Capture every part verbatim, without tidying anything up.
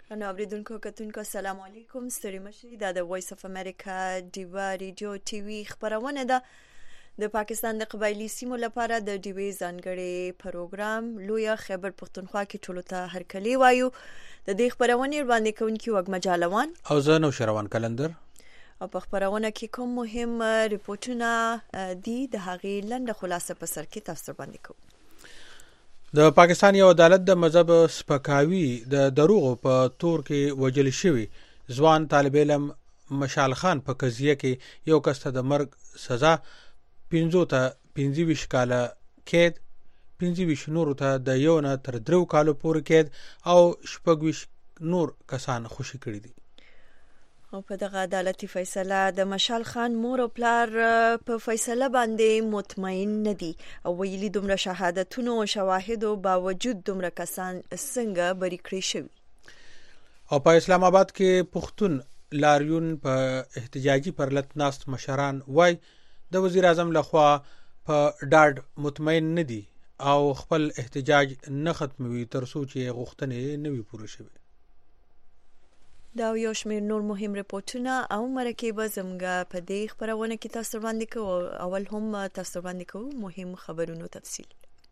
نو اوریدونکو کتونکو السلام علیکم، ستړي مشي. دا د وایس اف امریکا ډیوا ریډیو ټي وی خبرونه ده د پاکستان د قبایلی سیمو لپاره د ډیوی ځانګړي پروګرام لویا خیبر پختونخوا کې ټولو ته هرکلی وایو. د دې خبرونه باندې کوونکی وګ مجالوان او زه نو شروان کلندر او په خبرونه کې کوم مهم ریپورتونه دي د هغې لنډه خلاصه په سر کې تاسو باندې کوم. د پاکستان یو عدالت د مذهب سپکاوي د دروغ په تور کې وجل شوی ځوان طالب علم مشال خان په قضیه کې یو کس ته د مرګ سزا، پنځو ته پنځه ویشت کاله قید، پنځه ویشت نور ته د یو نه تر درو کالو پورې قید او شپږ ویشت نور کسان خوشي کړي دي. او په دغه عدالتي فیصله د مشال خان مور او پلار په فیصله باندې مطمئن نه دي او ویلي دومره شهادتونو او شواهدو باوجود دومره کسان څنګه بری کړی شوي. او په اسلام آباد کې پښتون لاریون په احتجاجي پرلط ناست مشران وای د وزیر اعظم لخوا په ډاډ مطمئن نه دي او خپل احتجاج نه ختموي تر څو چې غوښتنې نه وي پوره شوي. دا یو شمېر نور مهم ریپورتونه او مرکې به زموږ په دې خبرونه کې تاسو باندې کوو. اول هم تاسو باندې کوو مهم خبرونو تفصیل.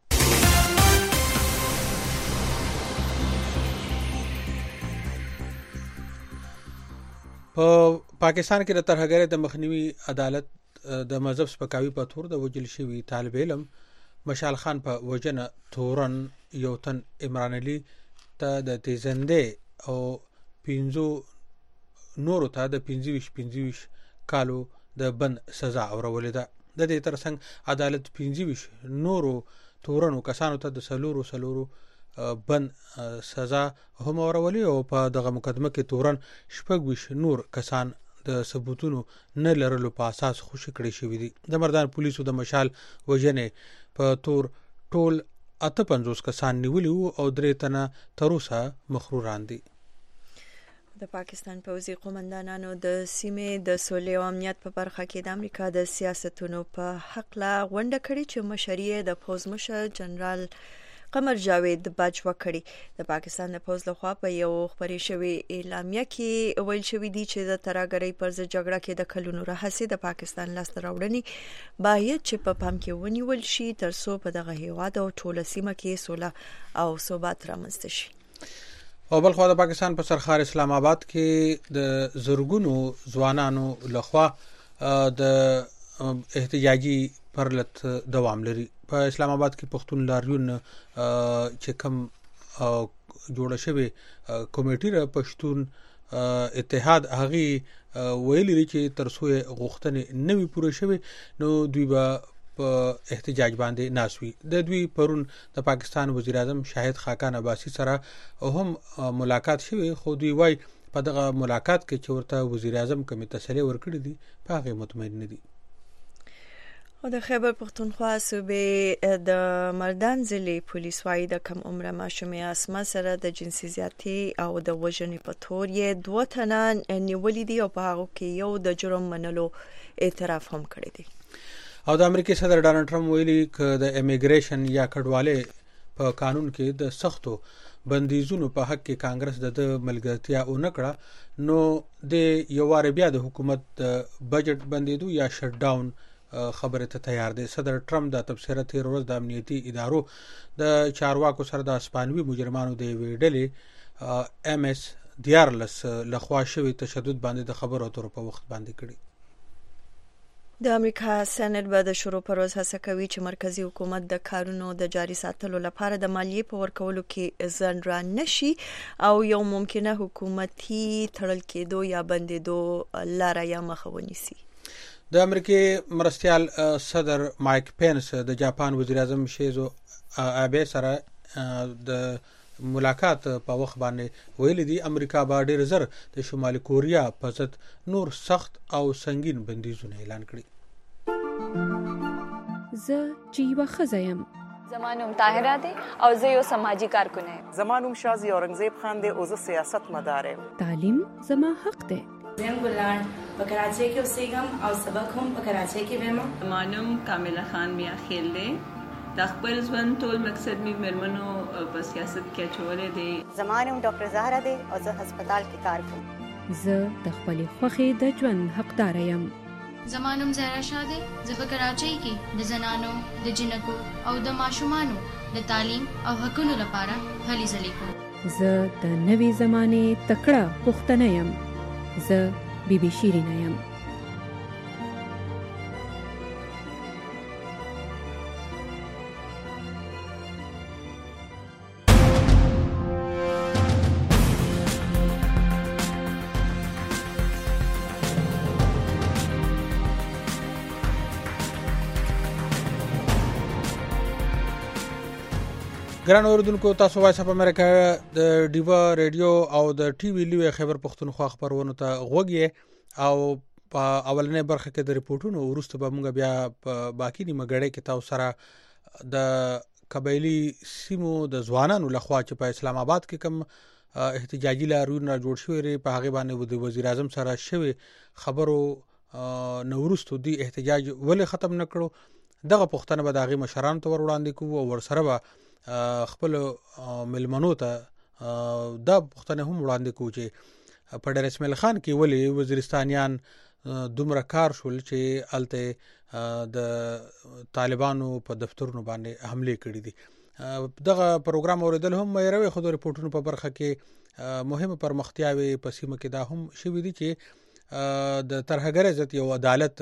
په پاکستان کې د ترهګرۍ د مخنیوي عدالت د مذهب سپکاوي په تور د وجل شوی طالب علم مشال خان په وجنه تورن یو تن عمران علي ته د تیزنده او پنځو نورو ته د پنځه ویشت پنځه ویشت کالو د بند سزا اورولې ده. د دې ترڅنګ عدالت پنځه ویشت نورو تورنو کسانو ته د سلورو سلورو بند سزا هم اورولې او په دغه مقدمه کې تورن شپږ ویشت نور کسان د ثبوتونو نه لرلو په اساس خوشي کړي شوي دي. د مردان پولیسو د مشال وژنې په تور ټول اته پنځوس کسان نیولي او درې تنه تر اوسه مخروران دي. د پاکستان پوځي قومندانانو د سیمې د سولې او امنیت په برخه کې د امریکا د سیاستونو په حق لا غونډه کړې چې مشري د پوز مشر جنرال قمر جاوید باج وکړي. د پاکستان د پوز لخوا په یو خبري شوی اعلامیه کې ویل شوی دی چې د ترهګرۍ پر ضد جګړه کې د کلونو راهیسې د پاکستان لاسته راوړنې باید چې په پام کې ونیول شي تر څو په دغه هیواد او ټوله سیمه کې سوله او ثبات رامنځته شي. او بل خو د پاکستان په سرخار اسلام آباد کې د زرګونو ځوانانو لخوا د احتجاجي پرلط دوام لري. په اسلام آباد کې پښتون لاریون چې کوم جوړه شوی کمیټه را پښتون اتحاد هغه ویلي چې تر څو غوښتنې نه وي پوره شوی نو دوی به په احتجاج باندې ناسوي. د دوی پرون د پاکستان وزیر اعظم شاهد خاقان عباسی سره هم ملاقات شوی خو دوی وای په دغه ملاقات کې چې ورته وزیر اعظم کوم تسلی ورکړي دي په هغه مطمئن نه دي. او د خیبر پختونخوا صوبې د مردان ضلع پولیس وايي د کم عمره ماشومې اسما سره د جنسي زیاتي او د وژنې په تور یې دوه تنه نیولې دي او په هغه کې یو د جرم منلو اعتراف هم کړی دی. او د امریکای صدر ډانلډ ټرمپ ویلي ک د امیګریشن یا کډوالۍ په قانون کې د سختو بندیزونو په حق کې کانګرس د ملګرتیا او نکړه نو د یو واره بیا د حکومت د بجټ بندیدو یا شټ ډاون خبره ته تیار دی. صدر ټرمپ د تبصره تیر ورځ د امنیتي ادارو د چارواکو سره د اسپانوي مجرمانو د ویډلې ام اس دیارلس لخوا شوی تشدد باندې د خبرو اترو په وخت باندې کړي. د امریکا سېنات به د شروع پر ورځ هڅه کوي چې مرکزی حکومت د کارونو د جاري ساتلو لپاره د مالیې په ورکولو کې ځنډ را نشي او یو ممکنه حکومتي تړل کېدو یا بندېدو لاره یا مخه ونیسي. د امریکای مرستیال صدر مایک پینس د جاپان وزیر اعظم شیزو آبه سره د ملاقات په وخت باندې ویل دي امریکا به ډېر زر د شمالي کوریا په ضد نور سخت او سنگین بندیزونه اعلان کړي. زه چې یوه ښځه یم. زما نوم طاهره دی او زه یو سماجي کارکونه یم. زما نوم شازي اورنګزیب خان دی او زه سیاست مدار یم. تعلیم زما حق دی. زم ګلان په کراچۍ کې اوسېږم او سبق هم په کراچۍ کې وایم. زما نوم کامله خان میا خیل دی. د خپل ژوند ټول مقصد مې مېرمنو په سیاست کې اچولی دی. زما نوم ډاکټر زهره دی او زه هسپتال کې کار کوم. زه د خپلې خوښې د ژوند حقدار یم. زما نوم زهرا شاه دی. زه په کراچۍ کې د زنانو د جنکو او د ماشومانو د تعلیم او حقونو لپاره هلې ځلې کوم. زه د نوې زمانې تکړه پښتنه یم. زه بی بی شیرینه یم. ګران اوریدونکو، تاسو وایس اپ امریکا د ډیوا ریډیو او د ټي وی لوی خبر پښتونخوا خبرونه ته غوږی او په اولنې برخه کې د ریپورتونو ورسته به موږ بیا په باقی نیمه غړې کې تاسو سره د قبایلی سیمو د ځوانانو لخوا چې په اسلام آباد کې کوم احتجاجي لارونه جوړ شوی ری په هغه باندې د وزیر اعظم سره شوی خبرو نورستو دی احتجاج ولې ختم نکړو. دغه پښتنه به دغه مشران ته ور وړاندې کوو او ور سره به خپل ملمنو ته دا پښتنه هم وړاندې کوو چې په ډېر اسماعیل خان کې ولې وزیرستانیان دومره کار شول چې الته د طالبانو په دفترونو باندې حمله کړې دي. دغه پروګرام اوریدل هم مېروي خو د ریپورتونو په برخه کې مهمه پرمختیاوي په سیمه کې دا هم شوې دي چې د ترهګر عزت یو عدالت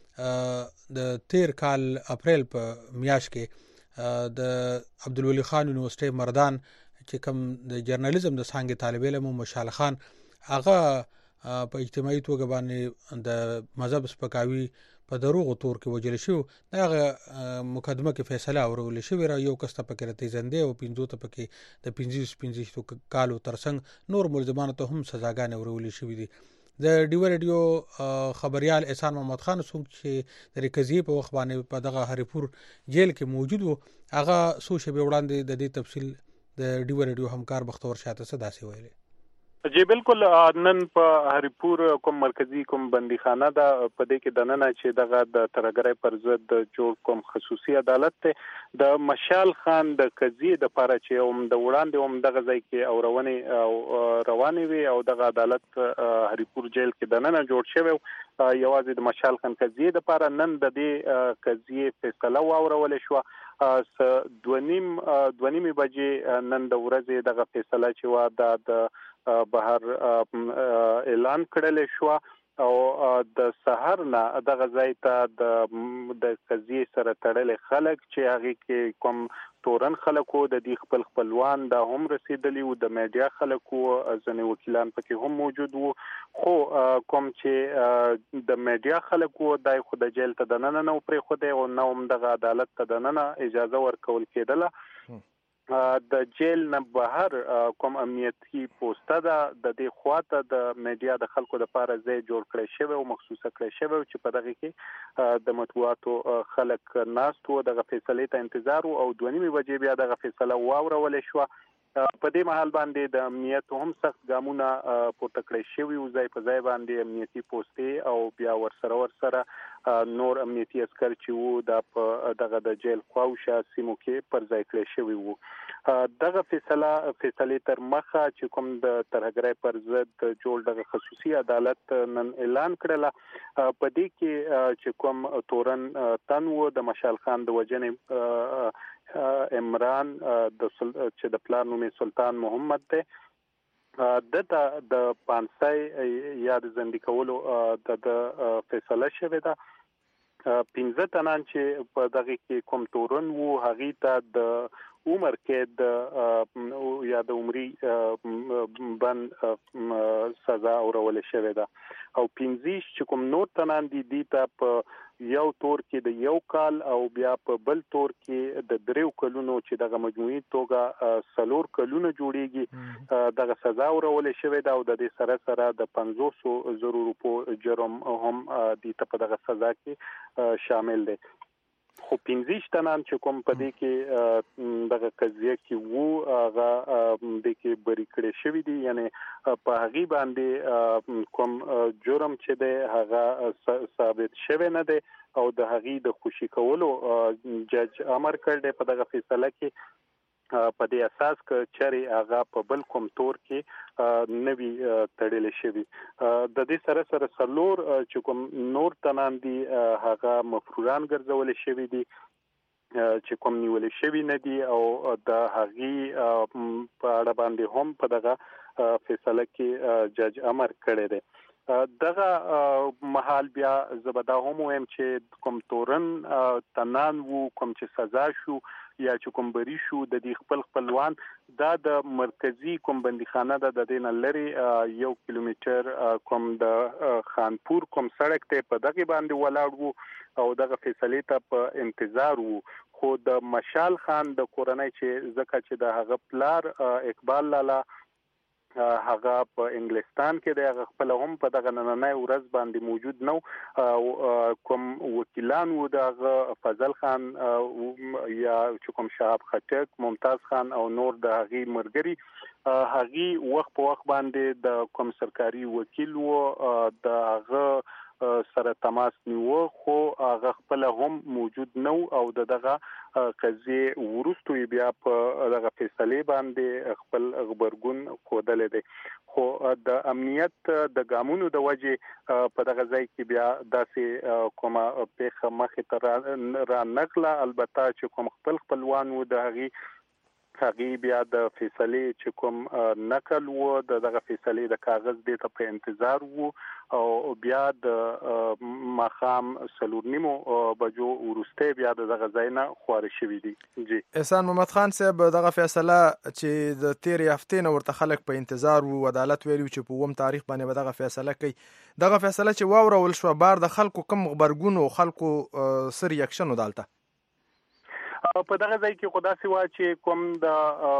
د تیر کال اپریل په میاشت کې د عبدالولي خان یونیورسيټي مردان چې کوم د جرنالیزم د څنګه طالب علم مشال خان هغه په اجتماعي توګه باندې د مذهب سپکاوي په دروغ تور کې وجل شو. دغه مقدمه کې فیصله اورول شو را یو کس ته پکې رته زنده او پنځو ته پکې د پنځه پنځه کالو ترڅنګ نور ملزمانو ته هم سزاګانې اورول شوې دي. د ډیو ریډیو خبريال احسان محمد خان څوک چې د ریکزی په وخت باندې په دغه هریپور جیل کې موجود وو هغه سوشه به وړاندې د دې تفصیل د ډیو ریډیو همکار بختور شاته صداسي ویلي. جی بالکل. نن په هریپور کوم مرکزی کوم بندیخانه ده په دې کې د نن چې دغه د ترګرۍ پر ضد جوړ کوم خصوصي عدالت ته د مشال خان د قضیه د پاره چې هم د وړاندې هم دغه ځای کې اورونه روانې وي او دغه عدالت هریپور جیل کې د نن جوړ شوی یوازې د مشال خان قضیه د پاره نن د دې قضیه فیصله واورول شو. س دونیم دونیمه بجې نن د ورځې دغه فیصله چې وا د بهر اعلان کړل شو او د سحر نه دغه ځای ته د د قضیه سره تړل خلک چې هغه کې کوم تورن خلکو د دې خپل خپلوان د هم رسیدلی او د میډیا خلکو ځنې وکیلان پکې هم موجود وو خو کوم چې د میډیا خلکو د خود جیل ته د نن نه پرې خو د او نو دغه عدالت ته د نن اجازه ورکول کېدله. د جیل نه بهر کوم امنیتي پوسټه ده د دې خواته د میډیا د خلکو لپاره ځای جوړ کړی شوی او مخصوصه کړی شوی چې په دغه کې د مطبوعاتو خلک ناست وو دغه فیصله ته انتظار او دونیمه بجې بیا دغه فیصله واورول شو. په دې محل باندې د امنیت هم سخت ګامونه پورته کړی شوی او ځای په ځای باندې امنیتي پوسټې او بیا ورسره ورسره نور امنیتي عسكر چې وو د دغه د جیل خواوشه سیمو کې پر ځای کړی شوی وو. دغه فیصله فیصله تر مخه چې کوم د ترهګرۍ پر ضد جوړ دغه خصوصي عدالت نن اعلان کړل په دې کې چې کوم تورن تن وو د مشال خان د وجنې عمران د چې د پلان نوم سلطان محمد ته دته د پانسای یاد زندګی کولو د فیصله شوه ده. پنځه تنان چې په دغه کې کوم تورن وو هغه ته د عمر کې د یا د عمرې بند سزا اورول شوې ده او پنځه چې کوم نور تنان دي دي ته په یو تور کې د یو کال او بیا په بل تور کې د دریو کلونو چې دغه مجموعي توګه سلور کلونو جوړیږي دغه سزا اورول شوې ده او د دې سره سره د پنځوس زره روپو جرم هم د ته په دغه سزا کې شامل دي. خو پنځه تنان چې کوم په دې کې دغه قضیه کې وو هغه د کې بری کړی شوی دی یعنی په هغه باندې کوم جرم چې دی هغه ثابت شوی نه دی او د هغه د خوشي کولو جج امر کړی په دغه فیصله کې په دې اساس ک چرې هغه په بل کوم تور کې نوی تړل شوی د دې سره سره سلور چې کوم نور تنان دي هغه مفروران ګرځول شوی دي چې کوم نیول شوی نه دي او د هغه په اړه باندې هم په دغه فیصله کې جج امر کړی دی دغه محل بیا زبدا هم ويم چې کوم تورن تنان وو کوم چې سزا شو یا چې کوم بری شو د دې خپل خپلوان دا د مرکزی کوم بندیخانه د دین لري یو کیلومتر کوم د خانپور کوم سړک ته په دغه باندې ولاړ وو او دغه فیصله ته په انتظار وو خو د مشال خان د کورنۍ چې زکه چې د هغه پلار اقبال لالا هغه په انګلستان کې د خپل هم په دغه نننۍ ورځ باندې موجود نو کوم وکیلان و د فضل خان یا کوم شهاب خټک ممتاز خان او نور د هغه مرګري هغه وخت په وخت باندې د کوم سرکاري وکیل و د هغه سره تماس نیو خو هغه خپل هم موجود نو او دغه قضیه ورستوي بیا په دغه فیصله باندې خپل خبرګون کودل دي خو د امنیت د ګامونو د وجه په دغه ځای کې بیا داسې کومه پیښه مخې ته را نقله البته چې کوم خپل خپلوان و د هغه هغه بیا د فیصله چې کوم نقل وو دغه فیصله د کاغذ د ته په انتظار وو او بیا د مخام سلورنیمو بجو ورسته بیا دغه ځاینا خوار شوی دی جی احسان محمد خان صاحب دغه فیصله چې د تیر هفته نو ورته خلک په انتظار وو عدالت ویلو چې په ووم تاریخ باندې دغه فیصله کوي دغه فیصله چې واورول شو بار د خلکو کم خبرګون او خلکو سر یکشن ودالته په دغه ځای کې خدا سوا چې کوم د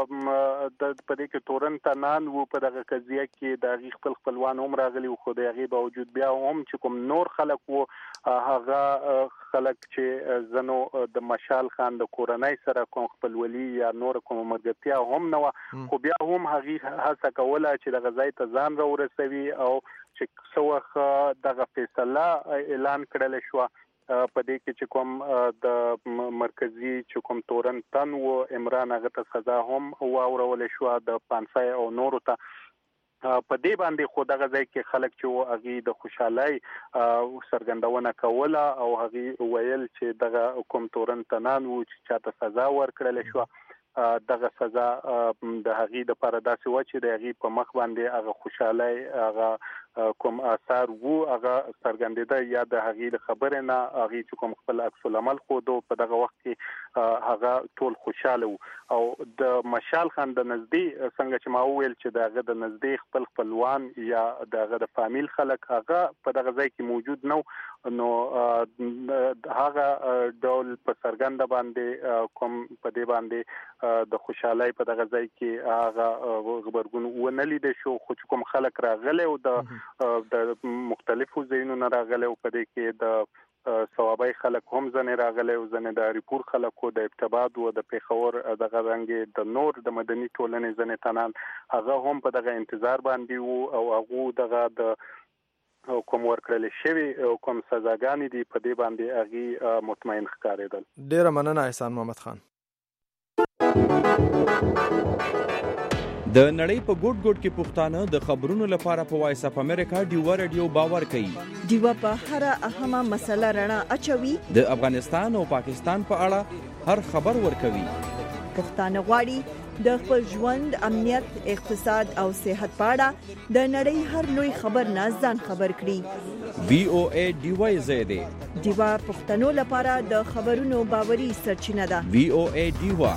د پدې کې تورن تنان وو په دغه قضیه کې د خپل خپلوان هم راغلي خو د هغه باوجود بیا هم چې کوم نور خلک وو هغه خلک چې زنو د مشال خان د کورنۍ سره کوم خپلولي یا نور کوم مرګتیا هم نو خو بیا هم هغه هڅه کوله چې دغه ځای ته ځان را ورسوي او چې څوخه دغه فیصله اعلان کړل شو په دې کې چې کوم د مرکزی چې کوم تورن تن و عمران هغه ته سزا هم واورول شو د پانسای او نورو ته په دې باندې خو دغه ځای کې خلک چې هغه د خوشحالي سرګندونه کوله او هغه ویل چې دغه کوم تورن تنان و چې چاته سزا ورکړل شو دغه سزا د هغه د پر داسې و چې د هغه په مخ باندې هغه خوشحالي هغه کوم اثر وو هغه سرګندیده یا د هغه خبره نه هغه چې کوم خپل عکس العمل خو دو په دغه وخت کې هغه ټول خوشاله او د مشال خان د نزدې څنګه چې ما ویل چې دغه د نزدې خپل خپلوان یا دغه د فامیل خلک هغه په دغه ځای کې موجود نو نو هغه ډول په سرګنده باندې کوم په دې باندې د خوشحالي په دغه ځای کې هغه خبرګون ونه لید شو خو کوم خلک راغله او د د مختلفو ځایونو نه راغله او په دې کې د ثوابای خلک هم ځنه راغله او ځنه د ریپور خلکو د ابتباد او د پیښور دغه رنګ د نور د مدني ټولنې ځنه تنان هغه هم په دغه انتظار باندې وو او هغه دغه د کوم ورکړل شوی کوم سزاګانی دي په دې باندې هغه مطمئن ښکارېدل. ډیره مننه احسان محمد خان. د نړۍ په ګوټ ګوټ کې پښتانه د خبرونو لپاره په وایس اپ امریکا ډیوا رادیو باور کوي. ډیوا په هر اهمه مسله رڼا اچوي. د افغانستان او پاکستان په اړه هر خبر ورکوي. پښتانه غواړي د خپل ژوند امنیت اقتصاد او صحت په اړه د نړۍ هر لوی خبر نه ځان خبر کړي. وی او ای ډیوا زیاده ډیوا پښتنو لپاره د خبرونو باوري سرچینه ده. وی او ای ډیوا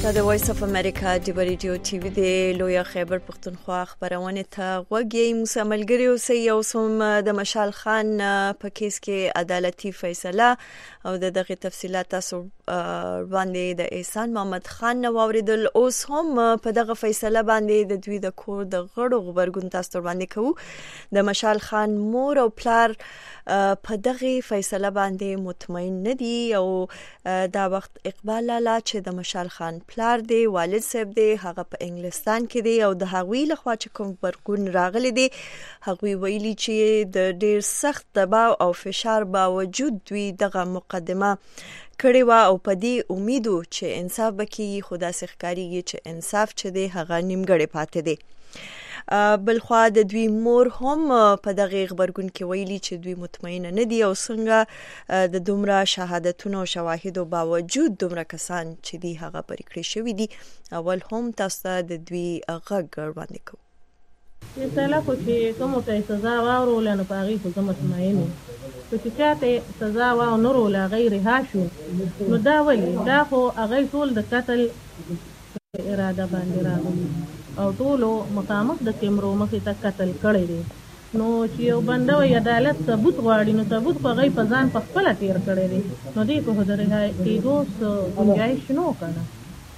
دا د وایس اف امریکا د ریډیو ټي وي د لوی خیبر پختونخوا خبرونه ته غوږی موسی ملګری اوسئ او سم د مشال خان په کیس کې عدالتي فیصله او د دغه تفصيلات تاسو باندې د احسان محمد خان نو اوریدل اوس هم په دغه فیصله باندې د دوی د کور د غړو خبرګون تاسو باندې کوو د مشال خان مور او پلار په دغه فیصله باندې مطمئن ندي او دا وخت اقبال لالا چې د مشال خان پلار دی والد صاحب دی هغه په انګلستان کې دی او د هغوی لخوا چې کوم خبرګون راغلي دی هغوی ویلي چې د ډیر سخت دباو او فشار باوجود دوی دغه مقدمه کړي وا او په دې امیدو چې انصاف وکړي خدا سخکاریږي چې انصاف چې دی هغه نیمګړی پاتې دی بلخوا د دوی مور هم په دغه خبرګون کې ویلي چې دوی مطمئن نه دي او څنګه د دومره شهادتونو او شواهدو باوجود دومره کسان چې دی هغه پرې کړی شوی دي اول هم تاسو د دوی غږ وړاندې کوو فیصله خو چې کومه ته سزا واورول نو په هغې خو زه مطمئن یم خو چې چاته سزا واورول هغې رها شو نو دا ولې دا خو هغې ټول د قتل اراده باندې راغلي او ټولو مخامخ د کیمرو مخې ته قتل کړی دی نو چې یو بنده وایي عدالت ثبوت غواړي نو ثبوت خو هغوی په ځان په خپله تېر کړی دی نو دې خو د رها کېدو څه ګنجایش نه و که نه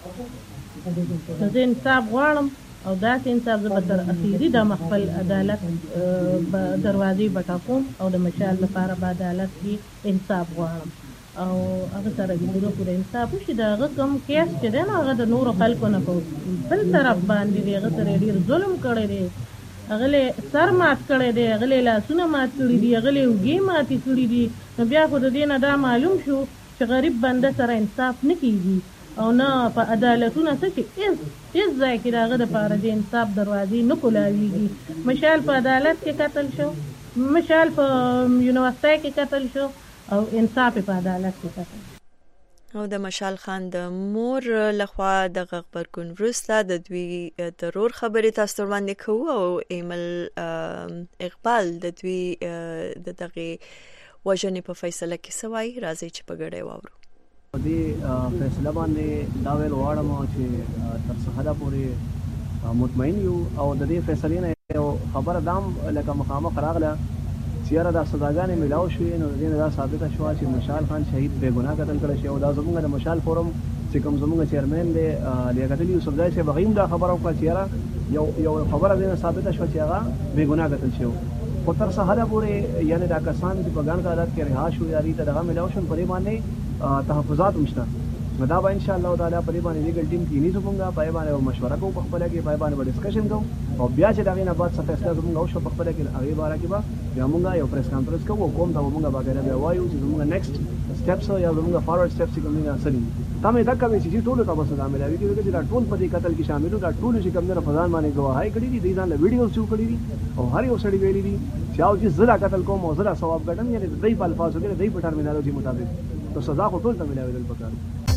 نو زه انصاف غواړم او داسې انصاف زه به تر اخري دمه خپل عدالت دروازې به ټاکوم او د مشال لپاره به عدالت کې انصاف غواړم او هغه سره د ګورو د انصاف وشي د هغه کوم کیس چې دی نو هغه د نورو خلکو نه په بل طرف باندې دی هغه سره ډېر ظلم کړی دی هغه له سر مات کړی دی هغه له لاسونه مات کړي دي هغه له اوږې ماتې کړي دي نو بیا خو د دې نه دا معلوم شو چې غریب بنده سره انصاف نه کېږي او نه په عدالتونه څه چې هېڅ هېڅ ځای کې د هغه دپاره د انصاف دروازې نه کولاویږي مشال په عدالت کې قتل شو مشال په یونیورسټۍ کې قتل شو او انصاف په عدالت کې قتل او د مشال خان د مور لخوا د خبرګون وروسته د دوی ضرور خبرې تاسو باندې کوو او ایمل اقبال د دوی د دغه وژنې په فیصله کې سوای راځي چې په ګډه واورو دې فیصله باندې دا ویل غواړم چې تر څه حده پورې مطمئن یو او د دې فیصلې نه یو خبره دام لکه مخامخ راغله چیرې دا سزاګانې ملاو شوې نو د دې نه دا ثابته شوه چې مشال خان شهید بې ګناه قتل کړی شوی او دا زموږ د مشال فورم چې کوم زموږ چیرمین دی لیاقت علي یوسفزی صاحب هغه هم دا خبره وکړه چې یاره یو یو خبره دې نه ثابته شوه چې هغه بې ګناه قتل شوی خو تر څه حده پورې یعنې دا کسان چې په ګڼ تعداد کې رها شو یا هغوی ته دغه ملاو شول په دې باندې تحفظات هم شته نو دا به انشاءالله تعالی په دې باندې لیګل ټیم کې نیسو کومګه په دې باندې مشوره کوو په خپله کې په دې باندې به ډسکشن کوو او بیا چې د هغې نه بعد څه فیصله زموږ وشوه په خپله کې هغې باره کې به بیا موږ یو پریس کانفرنس کوو او قوم ته به موږ باقاعده بیا وایو چې زموږ نیکسټ سټپس یا زموږ فارورډ سټپس چې کوم دي څه دي دا مې دقه وایي چې ټولو ته به سزا ملاوي کېږي چې دا ټول په دې قتل کې شامل وو دا ټول چې کوم دی په ځان باندې ګواهۍ کړي دي دوی ځان له ویډیوز جوړ کړي دي او هر یو سړي ویلي دي چې او چې زه دا قتل کوم او زه دا ثواب ګټم یعنې د دوی په الفاظو کې د دوی په ټرمینالوجي مطابق نو سزا خو ټول ته ملاوېدل پکار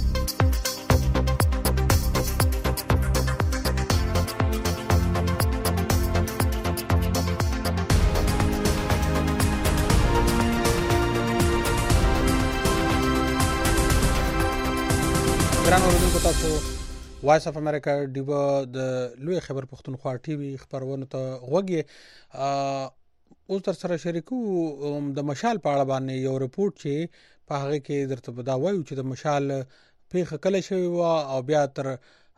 ګران اوریدونکو تاسو وایس اف امریکا ډیو د لوی خبر پختونخوا ټي وي خبرونه ته غوږی اوس تر سره شریکو د مشال په اړه باندې یو رپورت چې په هغه کې درته دا وایو چې د مشال پیښه کله شوی و او بیا تر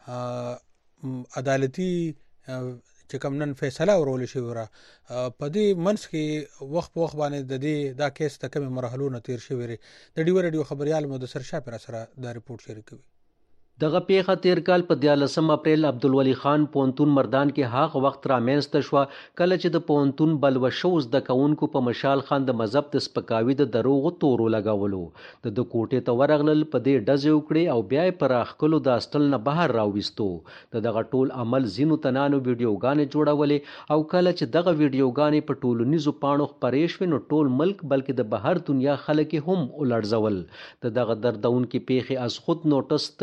عدالتي چې کوم نن فیصله ورول شي وره په دې منځ کې وخت په وخت باندې د دې دا کیس ته کوم مرحلو نه تیر شوی لري د ډیو ریډیو خبريال مدثر شاه پر سره دا رپورت شریکوي دغه پیښه تیر کال په دیارلسم اپریل عبدالولي خان پونتون مردان کې هغه وخت رامنځته شوه کله چې د پونتون بلوه شو زده کوونکو په مشال خان د مذهب د سپکاوي د دروغو تورو لګولو د د کوټې ته ورغلل په دې ډزې وکړې او بیا یې په راښکلو د اسټل نه بهر راوویستو د دغه ټول عمل ځینو تنانو ویډیوګانې جوړولې او کله چې دغه ویډیوګانې په ټولنیزو پاڼو خپرې شوې نو ټول ملک بلکې د بهر دنیا خلک هم ولړزول د دغه دردونکې پیښې از خود نوټس سترې محکمې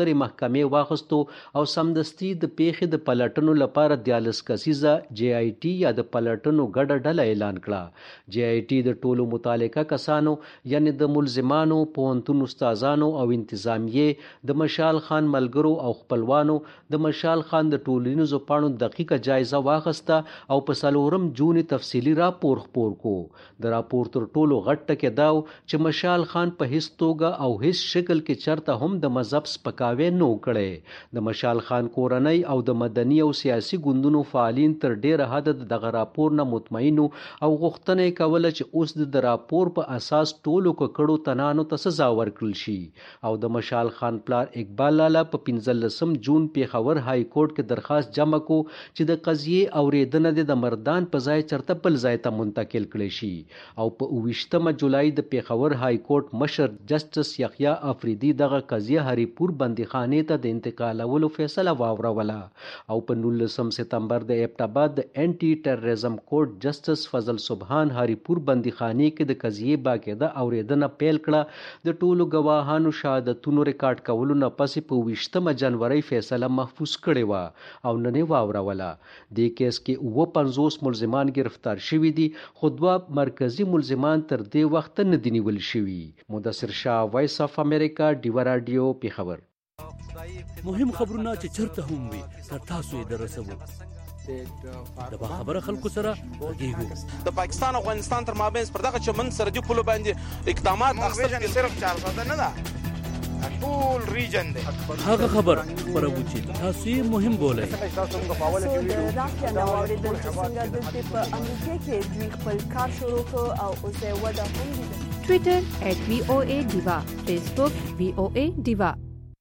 اقدامې واخیستو او سمدستي د پیښې د پلټنو لپاره دیالس کسیزه جی آی ټي یا د پلټنو ګډه ډله اعلان کړه. جی آی ټي د ټولو متعلقه کسانو یعنی د ملزمانو، پوهنتون استادانو او انتظامیې، د مشال خان ملګرو او خپلوانو د مشال خان د ټولنیزو پاڼو دقیقه جایزه واخیسته او په څلورم جون تفصیلي راپور خپور کو. د راپور تر ټولو غټ ټکی دا و چې مشال خان په هیڅ توګه او هیڅ شکل کې چرته هم د مذهب سپکاوی نه کړی. د مشال خان کورنۍ او د مدني او سیاسي ګوندونو فعالین تر ډیره حد دغه راپور نه مطمئن او غوښتنه کوله چې اوس د راپور په اساس ټولو ککړو تنانو ته سزا ورکړل شي. او د مشال خان پلار اقبال لالا په پنځلسم جون پیښور های کورټ کې درخواست جمع کو چې د قضیې اوریدنه د مردان په ځای چرته بل ځای ته منتقل کړي شي. او په اوویشتمه جولای د پیښور های کورټ مشر جسټس یحیی افریدي دغه قضیه هریپور بندیخانې ته د انتقالولو فیصله واوروله. او په نولسم سپتمبر د ایبټ د انټي ټیرریزم کورټ جسټس فضل سبحان هریپور بندیخانې کې د قضیې باقاعده اوریدنه پیل کړه. د ټولو ګواهانو شهادتونو ریکارډ کولو نه پس په اوویشتمه جنوري فیصله محفوظ کړې وه او نن یې واوروله. د کیس کې اوه پنځوس ملزمان گرفتار شوي دي خو دوه مرکزی ملزمان تر دې وخت نه دي نیول شوي. مدثر شاه، وایس اف امریکا، ډیوا رادیو، پیښور. مهم خبرونه چې چرته هم وي تر تاسو یې درسوو. د باخبره خلکو سره غږیږو. د پاکستان او افغانستان تر مابین پر دغه چمن سرحدي پولو باندې اقدامات اخیستل کېږي. صرف چارسده نه ده، ټول ریجن دی. هغه خبر خبرو چې تاسو یې مهم بولئ. د رافیا نو اوریدل چې څنګه د په امریکا کې دوی خپل کار شروع کړ او اوس یې وده هم دي. ټویټر ایٹ وی او اے ډیوا، فیسبوک وی او اے ډیوا.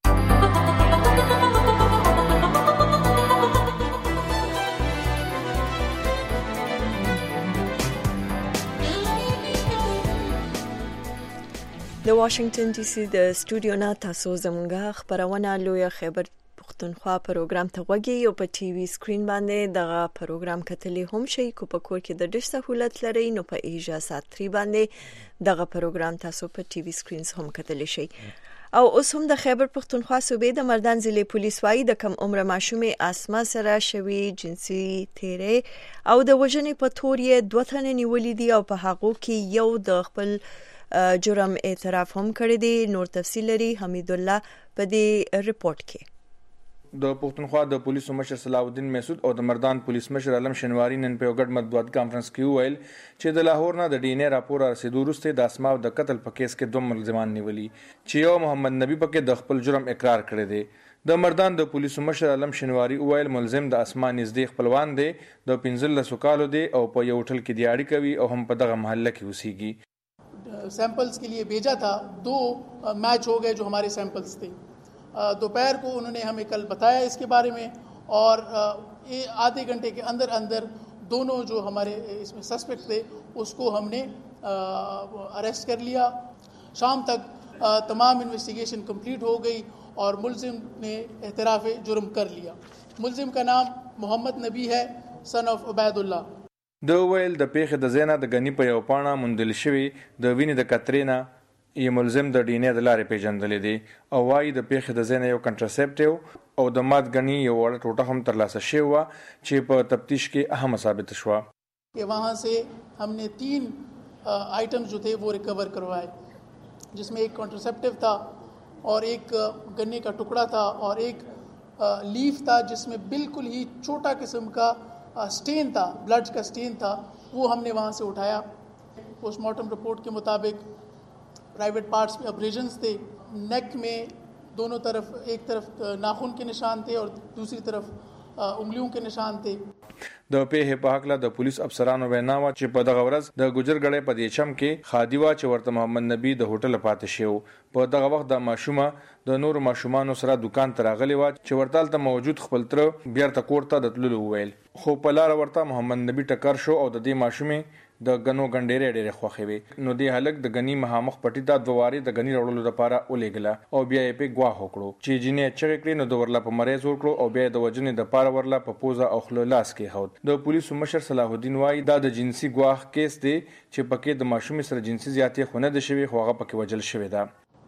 د واشنگټن ډي سي د سټوډیو نه تاسو زموږه خبرونه لوی خبر پښتونخوا پروګرام ته وګورئ او په ټي وي سکرین باندې دغه پروګرام کتلی هم شي. کو په کور کې د ډیش سہولت لري نو په ایجا سات تری باندې دغه پروګرام تاسو په ټي وي سکرینز هم کتلی شي. او اوس هم د خیبر پښتونخوا صوبې د مردان ضلع پولیس وايي د کم عمر ماشومې اسما سره شوی جنسي تیرې او د وژنې په تور یې دوه تنه نیولې دي او په هغه کې یو د خپل جرم اعتراف هم کړی دی. نور تفصیل لري حمید الله په دې ریپورت کې. د پښتونخوا د پولیسو مشر صلاح الدین مسعود او د مردان پولیس مشر علم شنواری نن په ګډ مطبوعات کانفرنس کې ویل چې د لاهور نه د ډي ان اے راپور رسیدو وروسته د اسماء د قتل په کیس کې دوه ملزمان نیولي چې یو محمد نبی پکې د خپل جرم اقرار کړی دی. د مردان د پولیسو مشر علم شنواری ویل ملزم د اسماء نږدې خپلوان دی، د پنځلسو کالو دی او په یو هوټل کې دیاري کوي او هم په دغه محله کې اوسېږي. सैंपल्स के लिए भेजा था, दो मैच हो गए जो हमारे सैंपल्स थे. दोपहर को उन्होंने हमें कल बताया इसके बारे में और आधे घंटे के अंदर अंदर दोनों जो हमारे इसमें सस्पेक्ट थे उसको हमने अरेस्ट कर लिया. शाम तक तमाम इन्वेस्टिगेशन कंप्लीट हो गई और मुलजिम ने एतराफ़ जुर्म कर लिया. मुलजिम का नाम मोहम्मद नबी है, सन ऑफ उबैदुल्लाह. د ویل د پیښې د زینا د غنی په یو پاڼه مندل شوی د وینې د کترینا یې ملزم د ډي ان اے د لارې پیژندلې دي او وايي د پیښې د زینا یو کنټرسپټیو او د ماد غنی یو وړه ټوټه هم ترلاسه شوی و چې په تفتیش کې اهم ثابت شوه. कि वहाँ से हमने तीन आइटम जो थे वो रिकवर करवाए, जिसमें एक कॉन्ट्रासेप्टिव था और एक गन्ने का टुकड़ा था और एक लीफ था जिसमें बिल्कुल ही छोटा किस्म का स्टेन था, ब्लड का स्टेन था, वो हमने वहाँ से उठाया. पोस्टमार्टम रिपोर्ट के मुताबिक प्राइवेट पार्ट्स में अब्रेजन्स थे, नेक में दोनों तरफ, एक तरफ नाखून के निशान थे और दूसरी तरफ उंगलियों के निशान थे. د پیښې په حق له د پولیس افسرانو وینا و چې په دغه ورځ د ګجرګړې په دیچم کې خادي وا چې ورته محمد نبی د هوټل پاتې شو. په دغه وخت د ماشومه د نور ماشومانو سره دکان ته راغلی و چې ورتل ته موجود خپل تر بیرته کوړه د تللو ویل، خو په لار ورته محمد نبی ټکر شو او د دې ماشومې د غنو غنډېرې ډېرې خوخې وي. نو دې هلک د غنی مهامخ پټی ته دوواري د غنی وړلو لپاره ولېګله او بیا یې په غوا هکړو چې جنې چغې کړې نو د ورلا په مریض ورکړو او بیا د وجنې د پاره ورلا په پوزا او خلاص کې هوت. د پولیسو مشر صلاح الدین وايي دا د جنسي ګواښ کیس دی چې پکې د ماشومې سره جنسي زیاتې خونه د شوی خو هغه پکې وجل شوی ده.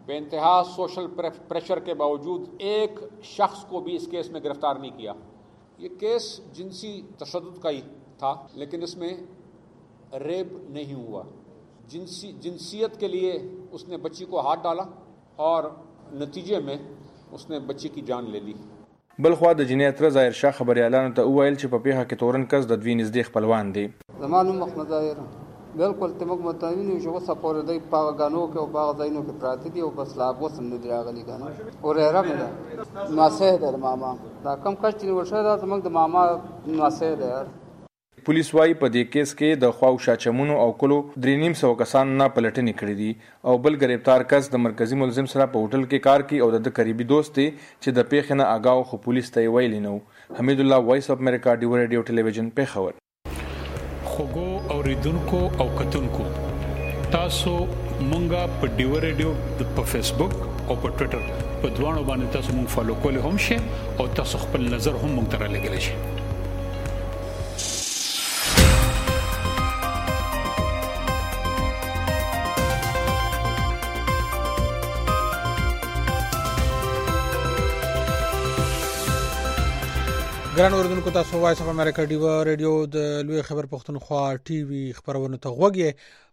बेइंतहा सोशल प्रेशर के बावजूद एक शख्स को भी इस केस में गिरफ्तार नहीं किया। ये केस जिनसी तशद्दुद का ही था, लेकिन इसमें रेप नहीं हुआ। जिनसी जिनसियत के लिए उसने बच्ची को हाथ डाला और नतीजे में उसने बच्ची की जान ले ली। بلخوا د جنایت تر ظاهر شاه خبريالانو ته وویل چې په پیښه کې تورن کس د دوی نږدې خپلوان دی. زمانو محمد ظاهر بالکل تمګ متوین یو شو سپور دی په غانو کې او په ځایونو کې پراته دي او بس لا وسم نه راغلي غانو او رهره مې ناسه در ماما دا کم کښ چې ورشه دا تمګ د ماما ناسه ده. پولیس وايي په دې کیس کې د خواوشا چمونو او کلو درې نیم سو کسان نه پلټنې کړې دي او بل گرفتار کس د مرکزی ملزم سره په هوټل کې کار کوي او د قریبي دوست دی چې د پیښې نه آگاو خو پولیس ته ویلي نو. حمید الله وایس اف امریکا ډیو ریډیو ټلویزیون پیښور. خوګو اوریدونکو او کتونکو تاسو مونږه په ډیو ریډیو په فیسبوک او په ټوئیټر په دوانو باندې تاسو مونږ فالو کولای هم شئ او تاسو خپل نظر هم مونږ ته رالیږلی شئ. ګران اوردونکو تاسو وایس اف امریکا ډیو ریډیو د لوی خبر پښتونخوا ټي وي خبرونه ته غوږی.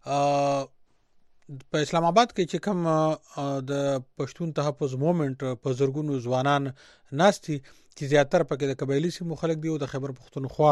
په اسلام آباد کې چې کوم د پښتون تحفظ موومېنټ په زرګونو ځوانان ناشتي چې زیاتره پکې د قبایلی سیمو خلک دی او د خبر پښتونخوا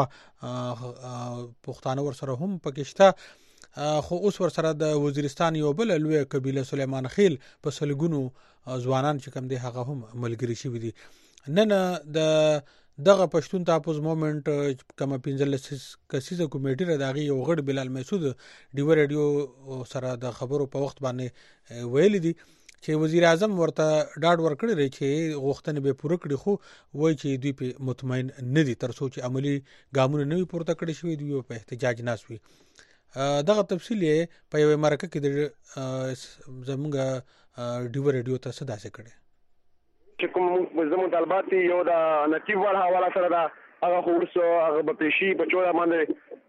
پښتانه ورسره هم پکې شته. خو اوس ورسره د وزیرستان یو بل لوی قبیله سلیمان خیل په سلګونو ځوانان چې کوم دی هغه هم ملګری شوی دي. نن د دغه پښتون تحفظ موومېنټ کوم پنځلس کسیزه کمیټه را دغه یو غړ بلال مسعود ډیو ریډیو سره د خبرو په وخت باندې ویل دي چې وزیر اعظم ورته ډاډ ورکړی دی چې غوښتنې به پوره کړي، خو وایي چې دوی په مطمئن نه دي تر څو چې عملی ګامونه نه وي پورته کړی شوی دوی په احتجاج ناس وي. دغه تفصیل په یو مرکه کې د زموږ ډیو ریډیو ته صدا سره کړي چې کوم زموږ مطالبات یو د نتیب ور حواله سره دا هغه خورسو هغه په پیشي په چوره باندې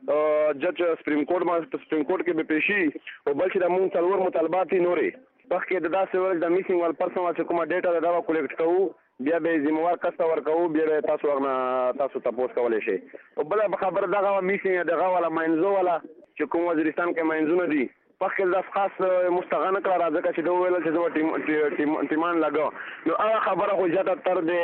جج سپریم کورټ باندې سپریم کورټ کې به پیشي او بل چې د موږ څلور مطالبات نورې پخې د داسې ول د میسینګ ول پرسن چې کومه ډیټا دا کولیکټ کوو بیا به ذمہوار کس ور کوو بیا تاسو ورنه تاسو تاسو کولای شئ. او بل خبر دغه میسینګ دغه ولا ماینزو ولا چې کوم وزیرستان کې ماینزونه دي پخې د خاص مستغنه کړه راځه چې دوه ویل چې دوه ټیم ټیمان لګو نو هغه خبره خو زیاته تر دې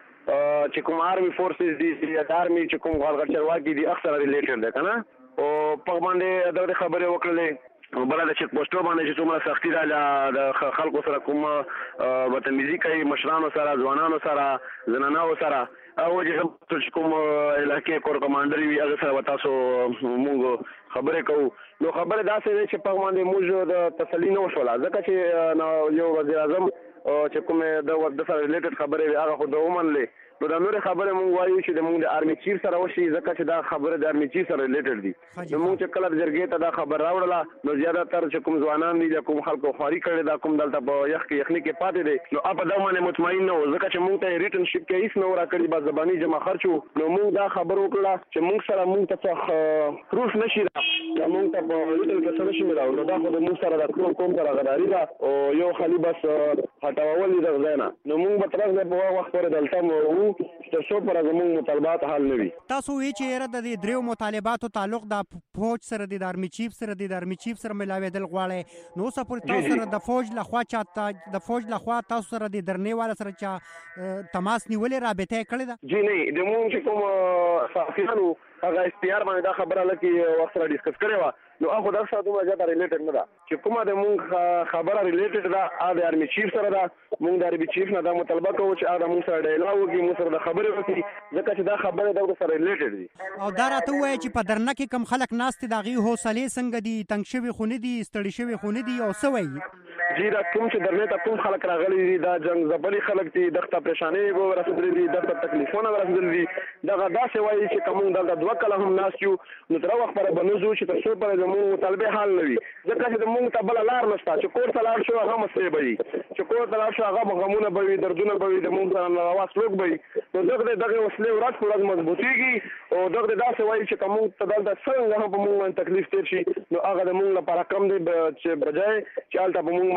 چې کوم آرمي فورسز دي چې آرمي چې کوم غالغر چرواکي دي اکثر ریلیټډ ده کنه او په باندې د خبره وکړلې بل د چک پوسټو باندې چې څومره سختي ده د خلکو سره کوم بدتمیزي کوي مشرانو سره ځوانانو سره زنانو سره او چې کوم علاقې کور کمانډر وي هغه سره تاسو موږ خبرې کوو. نو خبره داسې ده چې په باندې موږ د تسلی نه وشوله ځکه چې یو وزیر اعظم چې کوم د ورته سره ریلیټډ خبرې هغه خو د ومنلې نو دا نور خبره مونږ وایو چې د مونږ د آرمي چیف سره وشي ځکه چې دا خبره د آرمي چیف سره ریلیټډ دي. نو مونږ چې کله جرګې ته دا خبر راوړله نو زیاده تر چې کوم ځوانان دي د کوم خلکو خواري کړي دا کوم دلته په یخ کې یخني کې پاتې دي نو اپ دا باندې مطمئن نه و ځکه چې مونږ ته ریټن شپ کې هیڅ نه راکړي با زبانی جمع خرچو نو مونږ دا خبر وکړه چې مونږ سره مونږ ته پروف نشي دا مونږ ته په ریټن کې څه نشي ملاو نو دا خو د مونږ سره د کوم کوم سره غداري ده او یو خالي بس هټاول دي ځنه نو مونږ به تر هغه وخت پورې دلته وو چې څو پر زموږ مطالبات حل نه وي. تاسو وی چې را د دریو مطالباتو تعلق د فوج سره د آرمي چیف سره د آرمي چیف سره ملاویدل غواړي نو اوس پر تاسو سره د فوج لخوا چاته د فوج لخوا تاسو سره د درنې والا سره چا تماس نیولې رابطه کړې ده؟ جی نه د موږ چې کوم صحافیانو هغه استیار باندې دا خبره لکه وخت را ډیسکس کړې و نو هغه دا څه دومره زیاته ریلیټډ نه ده چې کومه د موږ خبره ریلیټډ ده ا د آرمي چیف سره ده موږ د آرمي چیف نه دا مطالبه کوو چې ا د موږ سره ډایلاګ وکړي موږ سره د خبرې وکړي ځکه چې دا خبره د سره ریلیټډ دي. او دا راته وایي چې په درنه کې کم خلک ناست دي غي حوصله څنګه دي تنګ شوی خو نه دي ستړي شوی خو نه دي او څه وایي جی دا کوم چې درنه ته کوم خلک راغلي دي دا جنگ زبري خلک دي دغه پریشانې به ورسېدلې دي دغه تکلیفونه ورسېدلې دي دغه داسې وایي چې کوم دغه دوه کله هم ناس یو نو تر وخت پر بنوزو چې تاسو پر زموږ مطالبه حل نه وي ځکه چې موږ ته بل لار نشته چې کور ته لاړ شو هغه مسئله به وي چې کور ته لاړ شو هغه غمونه به وي دردونه به وي د موږ سره ناواز لوګ به نو دغه دغه وسلې ورات ورځ مضبوطيږي او دغه داسې وایي چې کوم ته دلته څنګه په موږ تکلیف تیر شي نو هغه د موږ لپاره کم دی چې بجای چې البته په موږ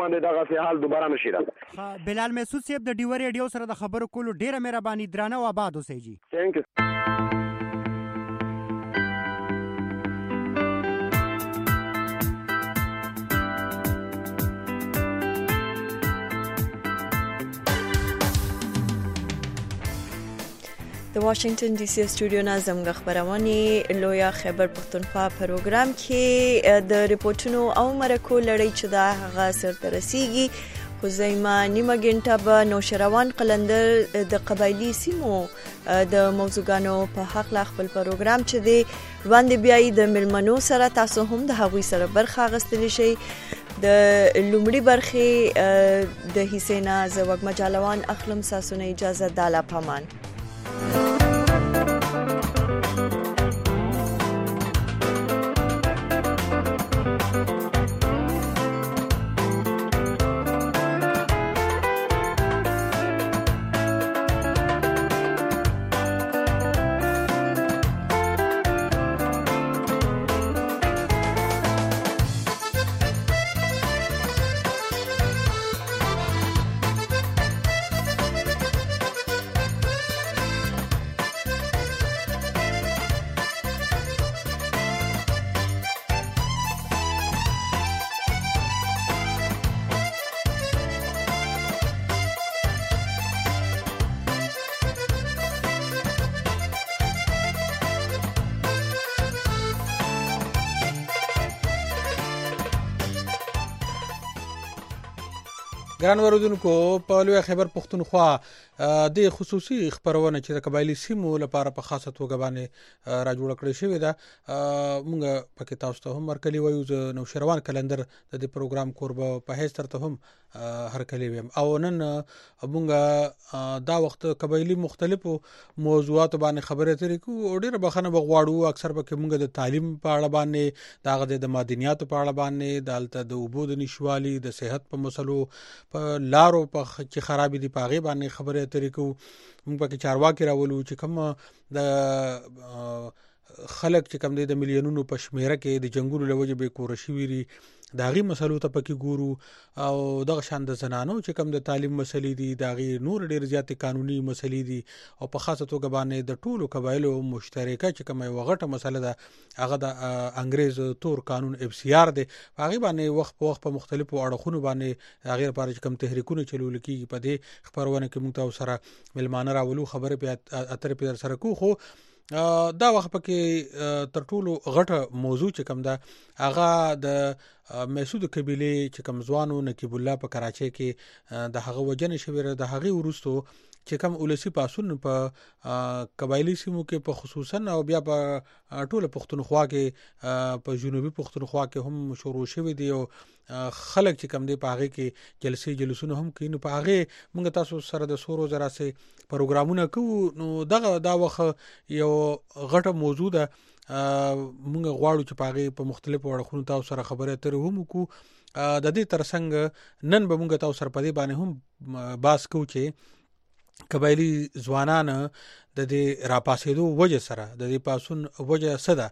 باندې دغه سه حال دوباره نشي راځي. بلال محسود صاحب د ډیو ریډیو سره د خبرو کولو ډیره مهرباني درانه او آباد اوسئ جی. ثانک یو. د واشنگټن ډي سي سټوډیو نه زموږ خبرونه لویا خیبر پښتونخوا پروګرام کې د ریپورتونو او مرکو لړۍ چې دا هغه سرته رسیږي. خو زایمه نیمه ګنټه به نوشروان قلندر د قبایلی سیمو د موضوعګانو په حق لا خپل پروګرام چې دی وړاندې بیاي د ملمنو سره تاسو هم د هغوی سره برخه اخیستلی شئ. د لومړي برخې د حسینا زوګ مجالوان اخلم ساسونه اجازه دالا پامان. ګران اوریدونکو په لوی خیبر پښتونخوا د خصوصي خبرونه چې د قبایلی سیمو لپاره په خاصه توګه باندې را جوړ کړی شوی دا مونږ پکې تاسو ته هم ورکلی وایو د نوشروان کلندر د دې پروګرام کوربه په هیڅ ترته هم هرکلی ویم او نن مونږ دا وخت قبایلی مختلفو موضوعات باندې خبرې ترې کو او ډیره بخنه بغواړو اکثر به مونږ د تعلیم په اړه باندې دا د مدنیاتو په اړه باندې دالته د اوبو د نشوالي د صحت په مسلو په لارو په چې خرابې دي پاغي باندې خبرې اترې کوو. موږ پکې چارواکي راولو چې کوم د خلک چې کوم د میلیونونو په شمیره کې د جنگونو لوجه به کور شي ویری داغي مسلو ته پکې ګورو او دغه شان د زنانو چې کوم د تعلیم مسلې دي داغي نور ډیر زیات قانوني مسلې دي او په خاصه توګه باندې د ټولو قبایلو مشترکه چې کوم یو غټه مسله ده هغه د انګريز تور قانون اف سی آر دی. هغه باندې وخت په وخت په مختلفو اړخونو باندې هغه لپاره چې کوم تحریکونه چلول کیږي په دې خبرونه کې موږ تاسو سره ملمانه راولو خبره په اتر په سره کو. خو دا وخت پکې تر ټولو غټه موضوع چې کوم ده هغه د مسعود قبيله چې کوم ځوانو نقیب الله په کراچۍ کې د هغه وجنه شویره د هغه ورستو چې کوم ولسی پاسون په قبایلی سیمو کې په خصوصا او بیا په ټوله پښتونخوا کې په جنوبي پښتونخوا کې هم شروع شوی دی او خلک چې کوم دی په هغه کې جلسې جلسونه هم کوي. نو په هغه موږ تاسو سره د سورو زرا سه پروګرامونه کوو. نو دغه دا وخت یو غټه موضوع ده موږ غواړو چې په هغه په مختلفو اړخونو تاسو سره خبرې اترې هم کو. د دې ترڅنګ نن به موږ تاسو سره په دې باندې هم باس کوو چې قبایلی ځوانان د دې راپاسېدو وجه سره د دې پاسون وجه صدا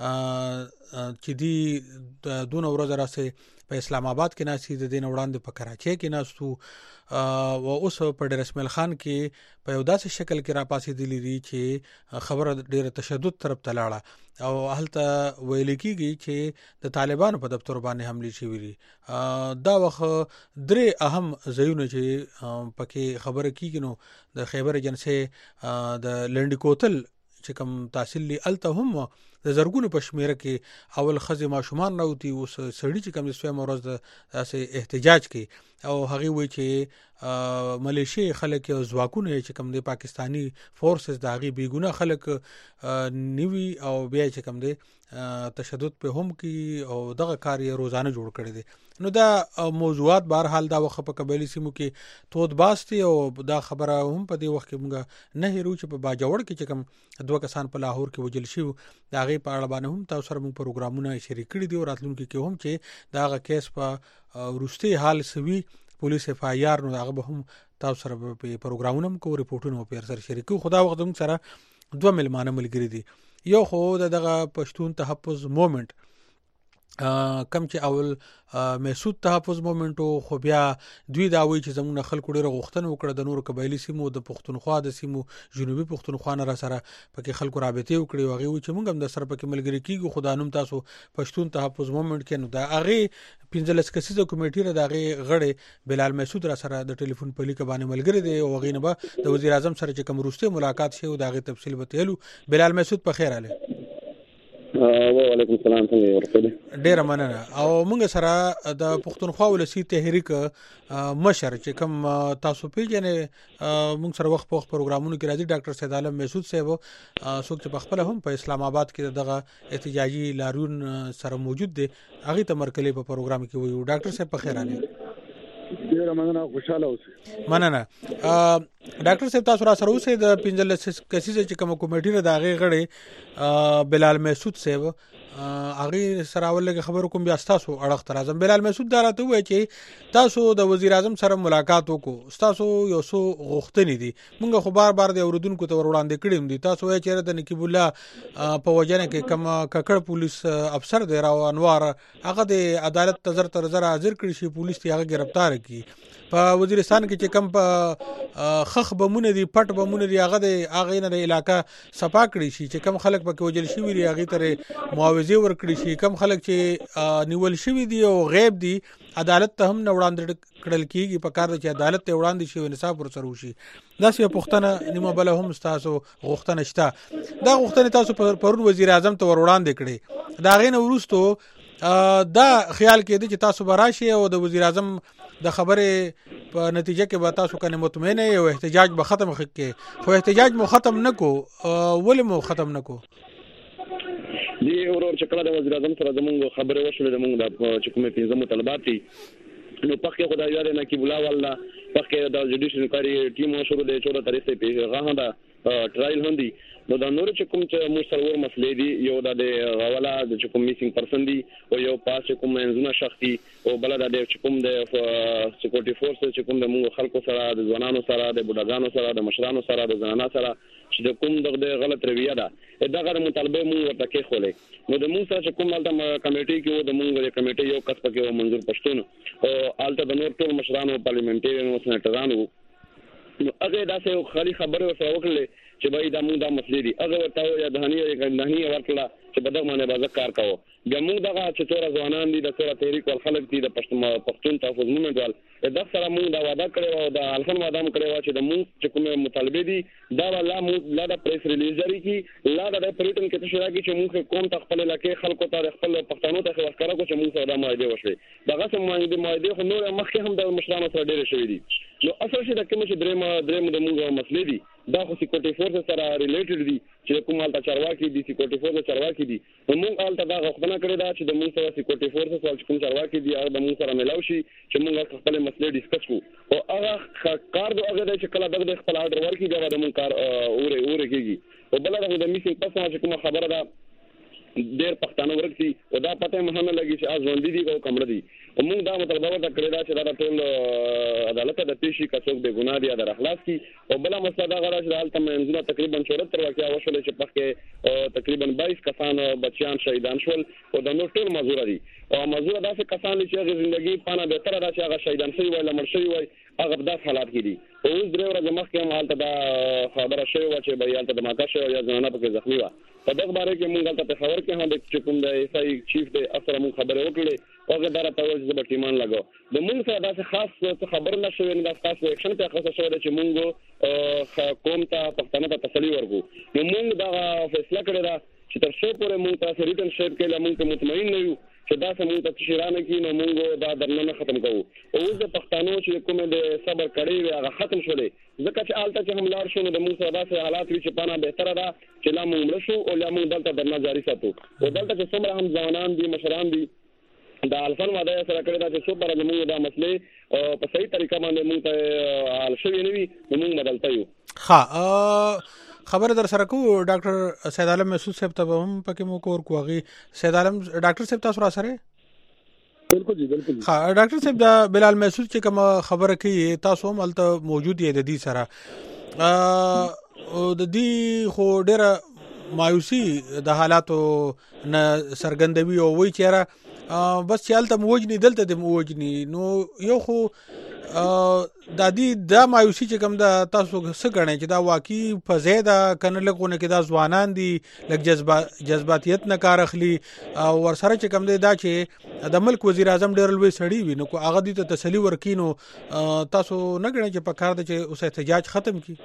چې دی دون ورځ راځي په اسلام آباد کې ناسي د دین وړاندې په کراچۍ کې ناسو او اوس په ډیر اسماعیل خان کې په یو داسې شکل کې راپاسېدلی دي چې خبره ډیره تشدد طرف ته لاړه او هلته ویل کېږي چې د طالبانو په دفتر باندې حمله شوې دي. دا وخت درې اهم ځایونه چې پکې خبره کیږي نو د خیبر ایجنسي د لنډ کوتل چې کوم تحصیل لی الته هم د زرګونو په شمیره کې اول خزه ماشومان راوتی اوس سړی چې کوم سوي مورز د اسې احتجاج کوي او هغه وی چې ملیشي خلک او ځواکونه چې کوم د پاکستانی فورسز د هغه بیګونه خلک نیوي او بیا چې کوم دی تشدد په هم کې او دغه کار یې روزانه جوړ کړی دی. نو دا موضوعات بهر حال دا وخت په قبایلی سیمو کې تود باستی او دا خبره هم په دې وخت کې موږ نه هیرو چې په باجوړ کې چې کوم دوه کسان په لاهور کې وجل شو دا غي په اړه باندې هم تاسو سره موږ پروګرامونه شریک کړي دي او راتلونکي کې هم چې دا غا کیس په ورستي حال سوي پولیس اف آی آر نو هغه به هم تاسو سره په پروګرامونو کو ریپورتونو په سر شریکو. خدا وخت هم سره دوه ملمانه ملګری دي. یو خو دغه پښتون تحفظ موومېنټ کم چې اول محسود تحفظ مومنټو خو بیا دوی دا وایي چې زموږ خلکو ډېره غوښتنه وکړه د نورو قبایلي سیمو د پښتونخوا د سیمو جنوبي پښتونخوا نه را سره پکې خلکو رابطې وکړي او هغې وایي چې موږ هم د سره پکې ملګري کېږو خو دا نوم تاسو پښتون تحفظ مومنټ کې نو د هغې پنځلس کسیزه کمیټې را د هغې غړی بلال محسود را سره د ټلیفون په لیکه باندې ملګری دی او هغې نه به د وزیر اعظم سره چې کوم وروستی ملاقات شوی د هغې تفصیل به تیلو. بلال محسود په خیر راغلی. وعلیکم السلام. څنګه ورته ډیره مننه. او موږ سره د پښتونخوا ولسی تحریک مشر چې کوم تاسو پیژنې موږ سره وخت په وخت پروګرامونو کې راځي ډاکټر سید عالم محسود صاحب څوک چې په خپل هم په اسلام آباد کې دغه احتجاجي لاریون سره موجود دي هغه تمرکلې په پروګرام کې وي. ډاکټر صاحب په خیر راغلی. ډیره مننه خوشاله اوسئ. مننه. ډاکټر صاحب تاسو را سره اوسئ د پنځلس کسیزه چې کوم کمیټې د هغې غړی بلال محسود صاحب هغې سره اول لږ خبرو کوم بیا ستاسو اړخ ته راځم. بلال محسود دا راته ووایه چې تاسو د وزیر اعظم سره ملاقات وکړو ستاسو یو څو غوښتنې دي موږ خو بار بار د اورېدونکو ته ور وړاندې کړي هم دي تاسو وایئ چېرې د نقیب الله په وجنه کې کوم ککړ پولیس افسر دی راو انوار هغه د عدالت ته زر تر زره حاضر کړي شي پولیس ته هغه ګرفتار کړي. په وزیرستان کې چې کم په خخ بمونه دي پټ بمونه دي هغه د هغې نه د علاقه صفا کړي شي چې کم خلک پکې وجل شوي دي هغې ته معاوضې ورکړي شي کم خلک چې نیول شوي دي او غیب دي عدالت ته هم نه وړاندې کړل کېږي په کار ده چې عدالت ته وړاندې شي او انصاف ورسره وشي. داسې یوه پوښتنه نیمه بله هم ستاسو غوښتنه شته. دا غوښتنې تاسو پرون وزیر اعظم ته ور وړاندې کړې د هغې نه وروستو دا خیال کېده چې تاسو به راشئ او د وزیر اعظم د خبرې په نتیجه کې به تاسو کنه مطمئنه او احتجاج به ختم کړي خو احتجاج مو ختم نکو ولې مو ختم نکو؟ دی ورور چې کله د وزیر اعظم سره زموږ خبرې وشولې زموږ د چې کومې پنځه مطالبات دي نو پخې خدای یاد نقیب الله والله پخې د جوډیشل انکوایري ټیم شروع دی چوره تاریخ ته پیغه دا ټرایل هندي نو دا نور چې کوم چې مو سرور مسلې دي یو د غواله د چې کوم میسینګ پرسن دي او یو پاس چې کوم منځونه شخصي او بل د چې کوم د سکیورټي فورس چې کوم د موږ خلکو سره د ځوانانو سره د بوډاګانو سره د مشرانو سره د زنانه سره چې د کوم دغه غلط رویه ده دغه مطالبه مو ورته کې خولې نو د موږ سره چې کوم الته کمیټې کې د موږ د کمیټې یو کس پکې منظور پښتون او الته د نور ټول مشرانو پارلیمنټریانو سېنیټرانو نو هغه داسې خالي خبره سره وکړلې چې بای دا موږ دا مسلې دي هغه ورته یا دهنی دهنی ورکړه چې بدغه باندې بازار کار کاوه بیا موږ دغه چې څوره ځوانان دي د څوره تحریک ول خلک دي د پښتون تحفظ مومنټ وال د سره موږ دا وعده کړو او د الفن وعده کړو چې د موږ چې کومه مطالبه دي دا لا موږ لا د پریس ریلیز لري کی لا د پریټن کې څه راګي چې موږ کوم تخپل لکه خلکو ته خپل پښتنو ته ورکړو چې موږ سره د مایده وشوي دغه سم مایده مایده خو نور مخکې هم د مشرانو سره ډېر شوی دي نو اصل شي د کوم چې درېم درېم د موږ مسلې دي دا خو سکیورټي فورس سره ریلیټډ دي چې کوم حالت چارواکي دي سکیورټي فورس چارواکي دي موږ حالت دا غوښتنه کړې ده چې د موږ سره سکیورټي فورس سره کوم چارواکي دي هغه د موږ سره ملاوي شي چې موږ خپل مسلې ډیسکس کوو او هغه کار د هغه چې کله دغه خپل آرډر ورکړي دا د موږ کار اوره اوره کېږي او بل هغه د میسینګ پس چې کوم خبره ده ډېر پښتانه ورکسي او دا پته مه نه لګي چې ازوند دي او کمړه دي او موږ دا مطلب ورته کړی دا چې دا ټول عدالت د پیشي کڅوک به ګناه دي د اخلاص کی او بل مسله دا غواړي چې حالت منځونه تقریبا چورتر واقعیا وشول چې پخې تقریبا بایس کسان بچیان شهیدان شول او د نور ټول مزور دي او مزور داسې کسان چې هغه ژوندۍ پانه به تر دا چې هغه شهیدان شوی وای لمر شوی وای هغه د حالات کې دي او اوس درې ورځې مخکې هم حالت دا خبره شوی و چې به حالت د ماکا شوی یا ځنانه پکې زخمی و په دغه باره کې موږ ته خبر کې هم د کوم د ایس آی چیف د افسر مو خبره وکړه هغه دره ته ورځ د ټیمان لګو د موږ سره داسې خاص خبر نشوي نه د خاص اکشن ته خاصه شوی چې موږ قوم ته پښتنه ته تسلی ورکو نو موږ دا فیصله کړی دا چې تر څو پورې موږ تاسو ریټن شیپ کې لمونږ ته مطمئن نه یو چې دا سمون ته شیرانه کې نو موږ دا درنه ختم کوو او اوس د پښتنو چې کومه د صبر کړی وي هغه ختم شولې ځکه چې آلته چې هم لار شو نو د موږ سره داسې حالات وي چې پانه بهتره ده چې لا موږ مړ شو او لا موږ دلته درنه جاری ساتو او دلته چې څومره هم ځوانان دي مشران دي دا الفن وعده سره کړی دا چې څو پر موږ دا مسلې په صحیح طریقه باندې موږ ته حل شوی نه وي موږ بدلته یو ها خبر در سره کو ډاکټر سید عالم محسود صاحب ته هم پکې مو کور کوغي سید عالم ډاکټر صاحب تاسو را سره بالکل جی بالکل ها ډاکټر صاحب دا بلال محسود چې کوم خبره کوي تاسو هم الته موجود یې د دې سره او د دې خو ډېره مایوسی د حالاتو نه سرګندوي او وی چیرې بس چې هلته موجني دلته د موجني نو یو خو د دې د مایوسي چې کوم د تاسو څه غنئ چې دا واقعي په زیاده کنه لګونه کې دا ځوانان دي لګ جذبات جذباتیت نه کار اخلي او ورسره چې کوم دی دا چې د ملک وزیر اعظم ډیر لوی سړی وي نو کو هغه دې ته تسلی ورکینو تاسو نه غنئ چې په کار د چې اوس احتجاج ختم کی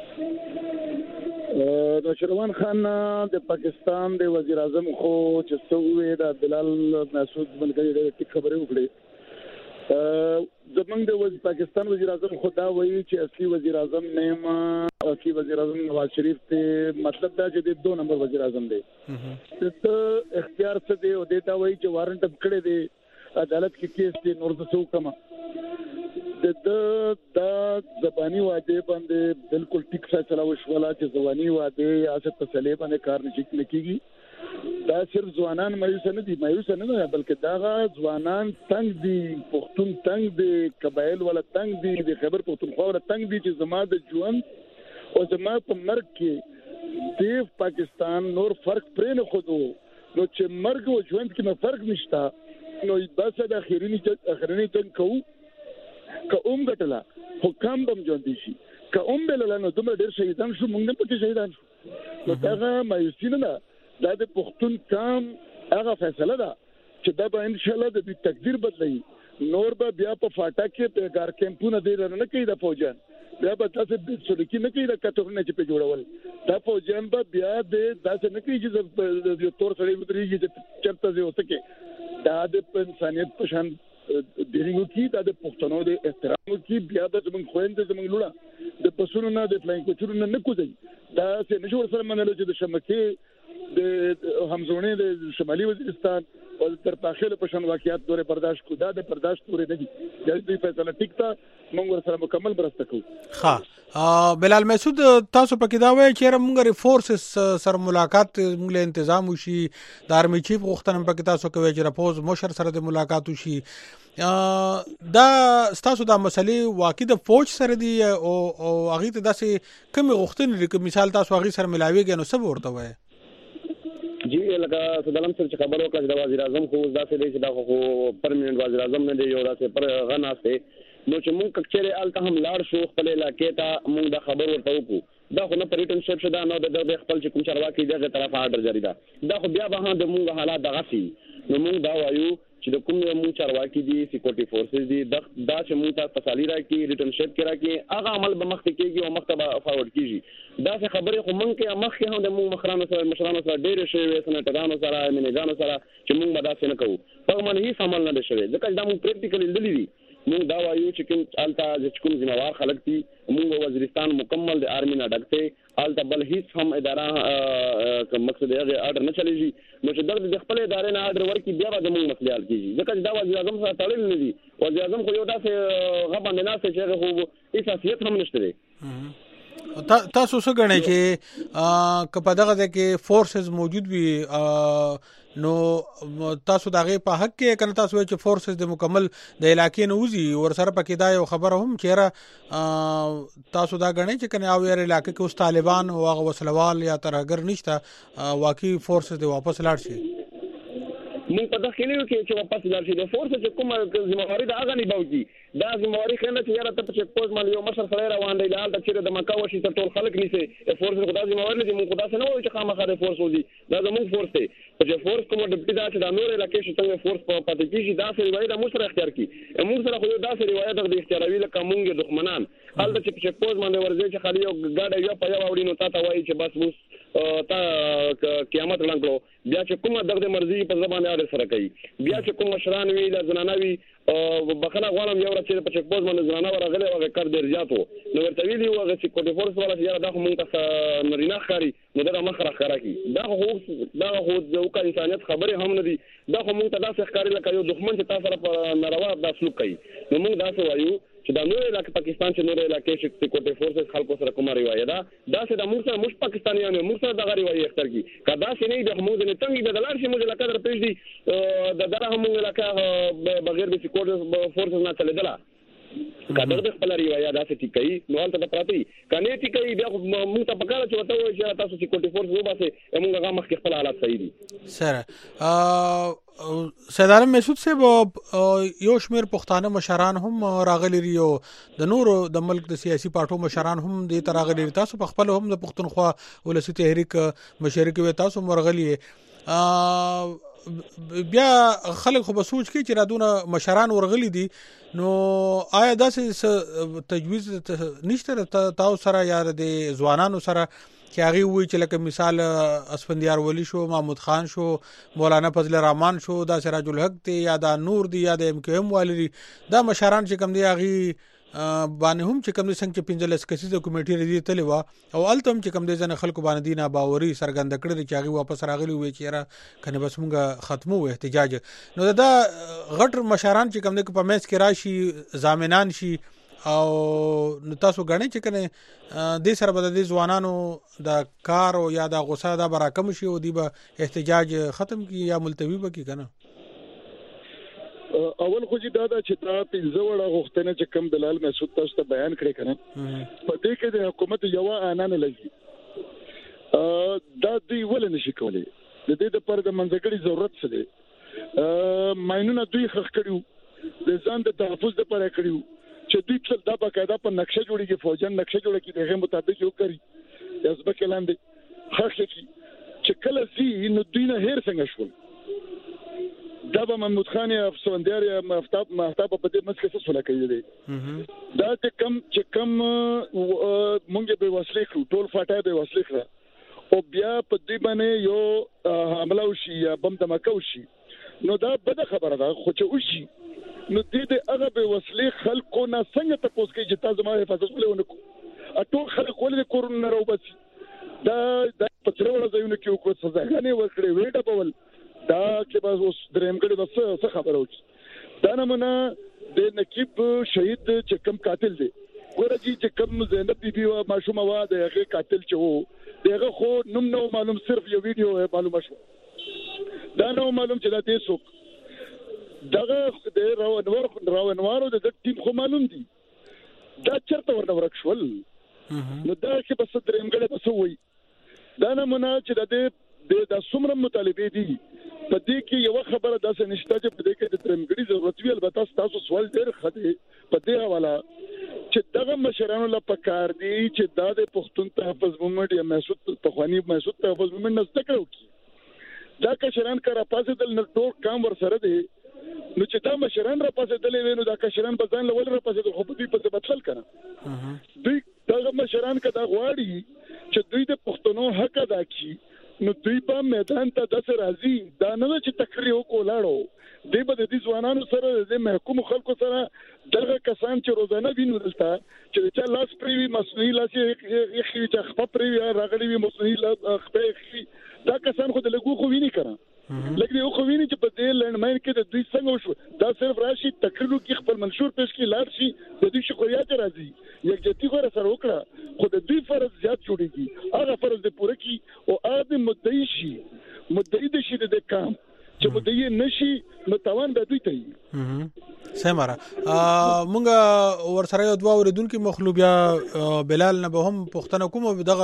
د شروان خان د پاکستان د وزیر اعظم خو چې څوې د بلال مسعود ملګری د ټیک خبرې وکړي زمونږ د وزیر پاکستان وزیر اعظم خدا وایي چې اصلي وزیر اعظم نیم اصلي وزیر اعظم نواز شریف ته مطلب دا چې د دو نمبر وزیر اعظم دی ته اختیار څه دی او دیتا وایي چې وارنټ اب کړی دی عدالت کې کیس دی نور څه وکما د دا زبانی واده باندې بالکل ټیک فیصله وشوله چې زبانی واده یا څه تسلی باندې کار نشي کیږي دا صرف ځوانان مایوس نه دي مایوس نه نه بلکې دا ځوانان تنگ دي پښتون تنگ دي قبایل ولا تنگ دي د خبر پښتونخوا ولا تنگ دي چې زما د ژوند او زما په مرګ کې د پاکستان نور فرق پرې نه خودو نو چې مرګ او ژوند کې نو فرق نشته نو بس د اخرینی اخرینی جنگ کوو که اوم غټلا حکم بم ژوند شي که اوم بل نه دومره ډېر شهیدان شو موږ نه پکې شهیدان شو نو دا مایوسی نه دا د پښتون کام هغه فیصله ده چې دا به ان شاء الله د دې تقدیر بدلوي نور به بیا په فاټا کې په ګار کمپونه دی نه کوي د فوجان بیا به تاسو د سړکی نه کوي د کټورنه چې په جوړول دا فوجان به بیا د داسې نه کوي چې د تور سړی ودرېږي چې چرته ځي اوسه کې دا د انسانيت په شان دیریږي چې دا د پښتنو د احترام کې بیا د زمونږ خويند زمونږ لوړه د پسونو نه د فلاین کوچونو نه کوځي دا څه نشو سره منلو چې د شمکه د همزونی د شمالي وزیرستان او تر پاخله په شان واقعیت دوره برداشت کو دا د برداشت دوره نه دي د دې فیصله ټیک تا موږ ور سره مکمل برسته کوو ها بلال مسعود تاسو پکې دا وایي چې موږ فورسز سره ملاقات موږ له تنظیم وشي د آرمي چیف غوښتنه پکې تاسو کوي چې راپوز مشر سره د ملاقات وشي دا تاسو دا مسلې واقعي د فوج سره دی او او هغه ته داسې کوم غوښتنه لري مثال تاسو هغه سره ملاويږي نو څه ورته وایي جی لکه صدالم سره خبرو کړه د وزیر اعظم خو داسې دی چې دا خو پرمننت وزیر اعظم نه دی یو داسې پر غناسته نو چې مونږ کچره الته هم لاړ شو خپل علاقې ته مونږ دا خبر ورته وکړو دا خو نه پریټن شپ شدا نو د خپل چې کوم چارواکي دغه طرف آرډر جاری ده دا خو بیا به د مونږ حالات دغه سي نو مونږ دا وایو چې د کوم مونږ چارواکي دي سکیورټي فورسز دي دا چې مونږ ته تسالي راکړي ریټن شپ کې راکړي هغه عمل به مخ کېږي او مخ ته فارورډ کیږي دا څه خبره خو مونږ کې مخ کې هم د مونږ مخرانو سره مشرانو سره ډېر شوی وي سنټرانو سره منیګانو سره چې مونږ به دا څه نه کوو په باندې هیڅ عمل نه شوی ځکه دا مونږ پریکټیکلی لیدلی دي مونږ دا وایو چې کوم التا چې کوم ذمہوار خلک دي مونږ وزیرستان مکمل د آرمي نه ډکته التا بل هیڅ هم اداره کوم مقصد یې آرډر نه چلیږي نو چې د خپل ادارې نه آرډر ورکړي بیا به مونږ مسلې حل کیږي ځکه دا وزیر اعظم سره تړل نه دي وزیر اعظم خو یو داسې غبن نه سي چې خو اساسيت هم نشته دي تاسو څه غنئ چې کپه دغه کې فورسز موجود وي نو تاسو دغه په حق کې کنه تاسو چې فورسز د مکمل د علاقې نه وزي ور سره پکې دا یو خبر هم چیرې تاسو دا غنئ چې کنه او یې علاقې کې اوس طالبان او هغه وسلوال یا ترهګر نشته واقعي فورسز د واپس لاړ شي مونږ په داخلي کې چې واپس لاړ شي د فورس چې کومه ذمہواری دا هغه نه باوږي دا ذمہواری خنه چې یاره ته په چک پوز باندې یو مشر سره روان دی حال ته چې د مکه وشي ته ټول خلک نیسي فورس خدا ذمہواری نه مونږ خدا سره نه وایي چې خامخا د فورس ودی دا زموږ فورس دی چې فورس کومه ډیپټي دا چې د نور علاقې چې څنګه فورس په پاتې کیږي دا سره روایت د مشر اختیار کی موږ سره خو دا سره روایت د اختیاروي لکه مونږ دښمنان حال ته چې چک پوز باندې ورځي چې خالي یو ګاډي یو په یو وړي نو تا ته وایي چې بس اوس تا قیامت لنګلو بیا چې کومه دغه مرزي په زبانه اړه سره کوي بیا چې کوم مشران وی د زنانوي بخنه غوالم یو راځي په چک پوز باندې زنانه ورغله او کار ډیر زیاتو نو ورته ویلی او چې کوټي فورس ولا چې دا مونږ ته نرینه خاري نو دا مخ راخره کی دا خو دا خو د وکړ انسانيت خبره هم نه دي دا خو مونږ ته دا څه ښکاری لکه یو دښمن چې تاسو سره په ناروا د سلوک کوي نو مونږ دا څه وایو چې دا نور علاقې پاکستان چې نور علاقې چې سکیورټي فورسز خلکو سره کومه روایت ده دا چې د موږ سره مش پاکستانیانو موږ سره د غری وایي اختر کی کدا چې نه د موږ نه تنګي د لار شي موږ علاقې در پېژ دي د دره هم علاقې بغیر د سکیورټي فورسز نه چلیدله کادر د خپل ریوایا داسې ټیکي نو البته پراتی کنه ټیکي بیا موږ ته پکاره چې وته وایي چې تاسو سکیورټي فورس وباسه موږ هغه مخکې خپل حالات صحیح دي سره سید عالم مسعود صاحب یو شمیر پښتانه مشران هم راغلي ریو د نورو د ملک د سیاسي پارټو مشران هم د تراغلي تاسو په خپل هم د پښتونخوا ولسی تحریک مشرک و تاسو مرغلي بیا خلک خو به سوچ کوي چې رادونه مشران ورغلي دي نو آیا داسې تجویز نشته تاسو سره یا د ځوانانو سره چې هغه وی چې لکه مثال اسفندیار ولی شو محمود خان شو مولانا فضل الرحمن شو دا سراج الحق دی یا دا نور دی یا د ام کیو ام والی دا مشران چې کوم دی هغه باندې هم چې کوم د څنګه پنځلس کسیزه کمیټې ردی تللی و او التم چې کوم د ځنه خلکو باندې دینه باوري سرګند کړی چې هغه واپس راغلی وي چې را کنه بس مونږه ختمو احتجاج نو دا غټ مشران چې کوم د په میس کې راشي ضامنان شي او تاسو غنی چې کنه د سره بد د ځوانانو د کار او یا د غوسه د براکم شي او دی به احتجاج ختم کی یا ملتوی به کی کنه اول خو چې دا دا چې تا پنځه وړه غوښتنه چې کم دلال مسعود تاسو ته بیان کړی کنه په دې کې د حکومت یو انا نه لګي دا دی ول نه شي کولای د دې د پر د منځګړي ضرورت څه دی ماینونه دوی خخ کړیو د ځان د تحفظ لپاره کړیو چې دوی څل دا باقاعده په نقشه جوړیږي فوجن نقشه جوړه کی دغه مطابق یو کوي یزبه کلاندې خخ کی چې کله زی نو دوی نه هیر څنګه شول دا به محمود خان یا افسوندیار یا مفتاب مفتاب په دې مسله څه سره کوي دی دا چې کم چې کم مونږ به وسلې کړو ټول فاټه به وسلې کړو او بیا په دې باندې یو حمله وشي یا بم دماکه وشي نو دا بده خبره ده خو چې وشي نو دې دې هغه به وسلې خلکو نه څنګه تاسو کې چې تاسو ما حفاظت ولونه کو ټول خلک ولې کورونه راوبسي دا د پڅړو ځایونه کې کو سزاګانې ورکړې وېټه په دا چې بس اوس درېمګړي بس څه خبره وکړي دا نمونه د نقیب شهید چې کم قاتل دی ورته چې کم زینب بیبي او ماشومه وا د هغه قاتل چې وو دغه خو نوم نو معلوم صرف یو ویډیو معلومه شو دا نو معلوم چې دا تاسو دغه د راونور راونوارو د ټیم خو معلوم دي دا چرته ورته ورکشول نو دا چې بس درېمګړي بس وای دا نمونه چې د د د څومره مطالبه دي په دې کې یو خبره داسې نشته چې په دې کې د ترمګړي ضرورت وی البته تاسو سوال ډېر خدي په دې حواله چې دغه مشرانو لا پکار دي چې د د پښتون تحفظ مومنت یا مسعود تخوانی مسعود تحفظ مومنت نسته کړو دا کشران کرا پاسه دل نو ټول کام ور سره دي نو چې دا مشران را پاسه دل وینو دا کشران په ځان لول را پاسه خو په دې په بدل کړه دوی دغه مشران کدا غواړي چې دوی د پښتنو حق ادا کړي نو دوی په میدان ته د راځي دا نه چې تقریر وکړو دوی به د دې ځوانانو سره د محکوم خلکو سره دغه کسان چې روزانه وینو دلته چې چې لاس پریوي مسؤلیت لاس یې خې چې خپل پریوي راغلي وي مسؤلیت خپل دا کسان خو د لګو خو ویني کړه لکه یو خو ویني چې په دې لندماین کې د دوی څنګه وشو دا صرف راشي تقریر کې خپل منشور پېښ کې لار شي د دې شکریات راځي یک جتی غوړه سره وکړه خو د دوی فرض زیات جوړیږي هغه فرض د پوره کی او هغه مدعي شي مدعي د شي د کام چې مدعي نشي نو توان به دوی ته سمره مونږ ور سره یو دوا اوریدونکو مخلوبیا بلال نه به هم پښتنه کوم دغه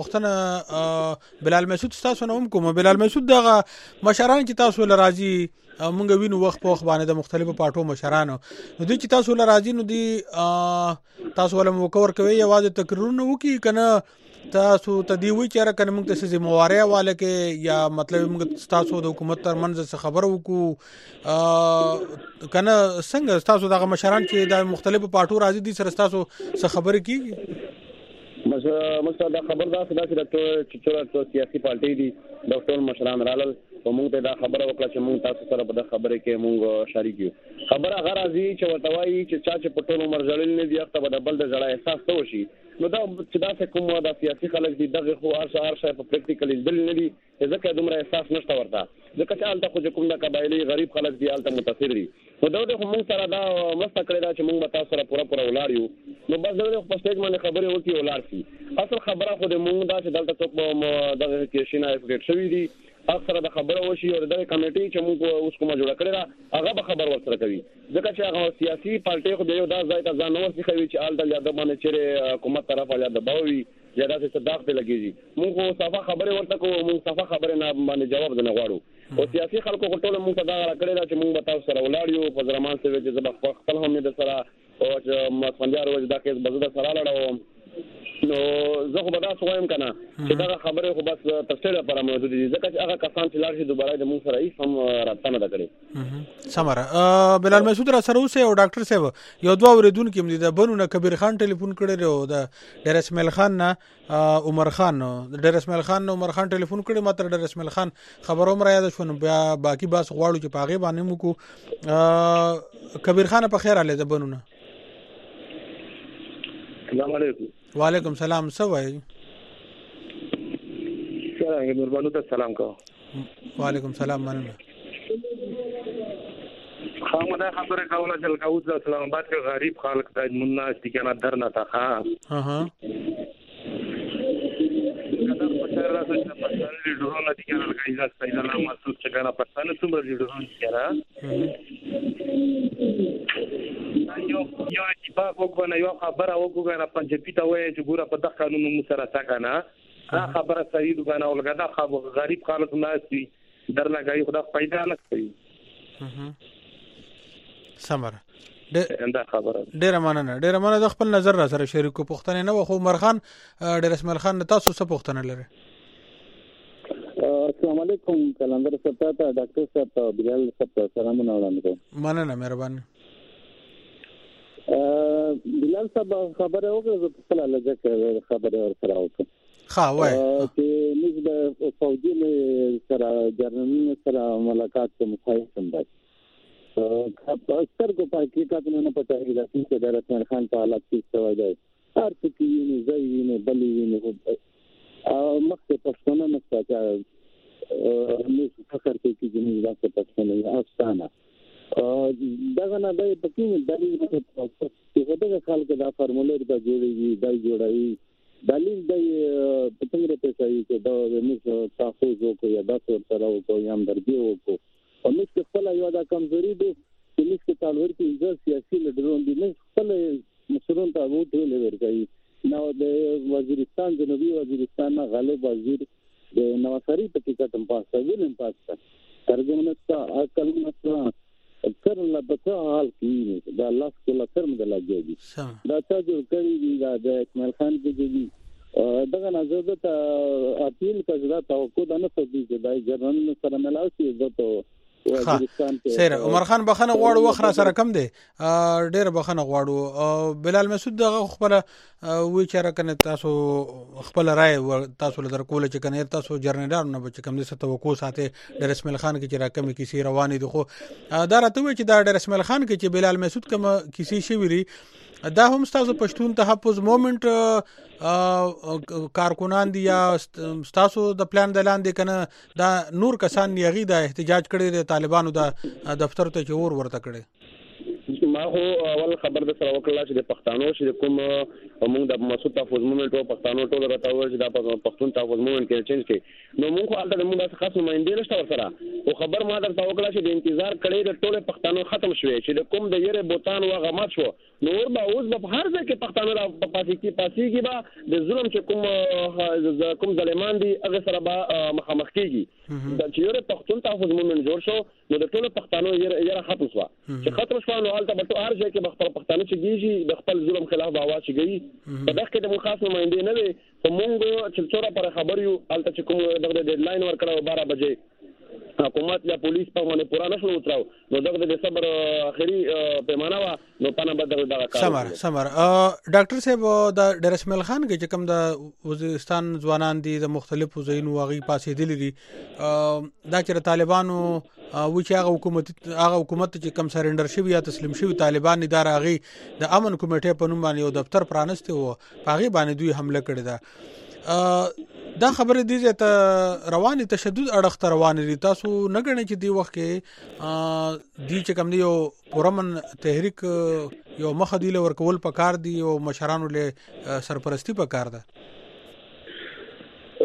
پښتنه بلال مسعود تاسو نه هم کوم بلال مسعود دغه مشران چې تاسو لراځي مونږ وینو وخت په وخت باندې د مختلفو پارټو مشرانو نو دوی چې تاسو لراځي نو دی تاسو ولهم وکور کوي یوازې تقریرونه وکي کنه تاسو تدیوي چې را کنه موږ ته ذمہواره واله کې یا مطلب موږ تاسو د حکومت تر منځ خبر وکړو کنه څنګه تاسو دغه مشران چې د مختلفو پارټو راځي دي سره تاسو څه خبرې کیږي مثلا مثلا دا خبر دا چې چې ټول سیاسي پارټي دي ډاکټر مشران رالل او موږ ته دا خبره وکړه چې موږ تاسو سره په دغه خبره کې موږ شریک یو خبره هغه راځي چې ورتوي چې چا چې په ټولو عمر ځړل نه دی هغه په بل د ځړا احساس ته وشي نو دا چې دا څه کومه د سیاسي خلک دي دغه خو هر څه هر څه په پریکټیکلی دل نه دي ځکه دومره احساس نشته ورته ځکه چې حالت خو کوم د قبایلی غریب خلک دي حالت متاثر دي نو دا د موږ سره دا مستقره دا چې موږ تاسو سره پورا پورا ولاړ یو نو بس دا په سټیج باندې خبرې وکړي ولاړ شي اصل خبره خو د موږ دا چې دلته څوک دغه کې شینه افډیټ شوی دي اکثر د خبره وشي او د کمیټې چې موږ اوس کومه جوړه کړې ده هغه به خبر ورسره کوي ځکه چې هغه سیاسي پارټي خو د یو دا ځای ته ځان نور څه کوي چې آل د یاد باندې چې حکومت طرف یا د باوي یا د صداقت لګیږي موږ صفه خبره ورته کوو موږ صفه خبره نه باندې جواب نه غواړو او سیاسي خلکو ټول موږ ته دا کړی دا چې موږ تاسو سره ولاړ یو په زرمان سره چې زما خپل هم د سره او چې مسپنجار وځ دا کیس بزده سره لاړو نو زه خو به دا سوایم کنه چې دا خبره خو بس تفصیل لپاره موجود دي ځکه چې هغه کسان چې لاړ شي دوباره د موږ سره هیڅ هم رابطه نه کړي سمره بلال مسعود را سره اوسه او ډاکټر صاحب یو دوه اوریدونکو مې د بنو نه کبیر خان ټلیفون کړی او د ډیر اسماعیل خان نه عمر خان د ډیر اسماعیل خان نه عمر خان ټلیفون کړی ماته ډیر اسماعیل خان خبرو مې یاد شو بیا باقی باس غواړو چې پاغه باندې مو کو کبیر خان په خیر اله د بنو نه السلام علیکم وعلیکم سلام سوای څنګه نوربانو ته سلام کو وعلیکم سلام مننه خامدا خبره کوله چې کاوځ د اسلام آباد کې غریب خلک ته مننا استګنا درنه تا ها ها ها کله په سره راځي چې په ځان لیډرونه دي کنه لګایي ځای نه محسوس چې کنه په ځان څومره لیډرونه کړه یو یو چې په وګونه یو خبره وګونه پنځپی ته وایي چې ګوره په دغه قانون مو سره تا کنه هغه خبره صحیح وګونه او لګدا خو غریب خلک نه سي درنه غي خدا پیدا نه کوي سمره انده خبره ډیره مننه ډیره مننه د خپل نظر را سره شریکو پښتنه نه خو عمر خان ډیر اسماعیل خان تاسو څه پښتنه لري السلام علیکم کلندر صاحب ته ډاکټر صاحب بلال صاحب سلامونه وړاندې مننه مهرباني بلال صاحب خبره وکړه په خپل لږه خبره ورسره وکړه ها وای چې موږ د فوجي سره جرنل سره ملاقات ته مخاطب شوم اکثر کو حقیقت نه پته کیږي چې د رسول خان په حالت کې څه وایي هر څه کې نه ځای نه بلې نه او مخکې پښتون نه څه موږ فکر کوي چې موږ د پښتون افسانه دا نه د پکې دلیل چې دغه خلک دا فارمولر دا جوړوي دا جوړوي دلیل د پڅنګره په ځای کې دا موږ تاسو کو یا دا څور سره کو یا همدردي وکړو او موږ خپل یو دا کمزوري دي چې موږ تعلق کې ځل سیاسي لیډرون دي موږ خپل مسؤلون ته ووټ ورکړي نو د وزیرستان جنوبي وزیرستان غالب وزیر د نواسری په ټیکټ هم پاسه ویلم پاسه ترجمه ته عقل نه اکثر الله په حال کې دا الله تعالی ترم د لاګي دا چې کړي دي د اسماعیل خان کې دي دغه نظر ته اپیل کړه توقع ده نه پدې چې دا جرنل سره ملاوي زه سره عمر خان بخنه غواړو وخره سره کم دی ډېر بخنه غواړو بلال مسعود دغه خپل وی چاره کنه تاسو خپل رائے تاسو لدر کول چې کنه تاسو جرنیدار نه بچ کم دي ست توقع ساته ډېر اسماعیل خان کې چې راکمه کیسې روانې دي خو دا راته وی چې دا ډېر اسماعیل خان کې چې بلال مسعود کوم کیسې شویری دا هم تاسو پښتون تحفظ موومېنټ کارکونان دي یا تاسو د پلان د لاندې کنه دا نور کسان یغي د احتجاج کړي د طالبانو د دفتر ته چور ورته کړي ما هو اول خبر د سره وکړه چې د پښتنو چې کوم موږ د مسعود تحفظ موومېنټ او پښتنو ټول راته وایي چې د پښتون تحفظ موومېنټ کې چینج کړي نو موږ حالت موږ د خاص نمائندې نشته ورسره او خبر ما درته وکړه چې د انتظار کړي د ټول پښتنو ختم شوي چې د کوم د یره بوتان و غمات شو نور به اوس په هر ځای کې پښتانه را پاتې کی پاتې کی با د ظلم چې کوم کوم ظالمان دي هغه سره به مخامخ کیږي د چیرې پښتون تحفظ موومېنټ جوړ شو نو د ټول پښتانو یره ختم شو چې ختم شو نو حالت به هر ځای کې بخپل پښتانه چې کیږي د خپل ظلم خلاف आवाज کیږي په دغه کې د مخاص نمائندې نه وي په مونږ چې څوره پر خبر یو حالت چې کوم د ډیډلاین ورکړو بارہ بجې حکومت یا پولیس په باندې پورا نشو وتراو نو دغه د صبر اخري پیمانه وا نو پنه بدل دغه کار سمر سمر ډاکټر صاحب د ډیر اسماعیل خان کې چې کوم د وزیرستان ځوانان دي د مختلفو ځایونو واغي پاسې دي لري دا چې طالبانو و چې هغه حکومت هغه حکومت چې کم سرندر شوی یا تسلیم شوی طالبان اداره غي د امن کمیټې په نوم باندې یو دفتر پرانسته وو هغه باندې دوی حمله کړی دا دا خبره دي چې رواني تشدد اړخ ته روان دي تاسو نه غنئ چې دی وخت کې دی چې کوم دی یو پرمن تحریک یو مخدیله ورکول پکار دی او مشرانو له سرپرستی پکار ده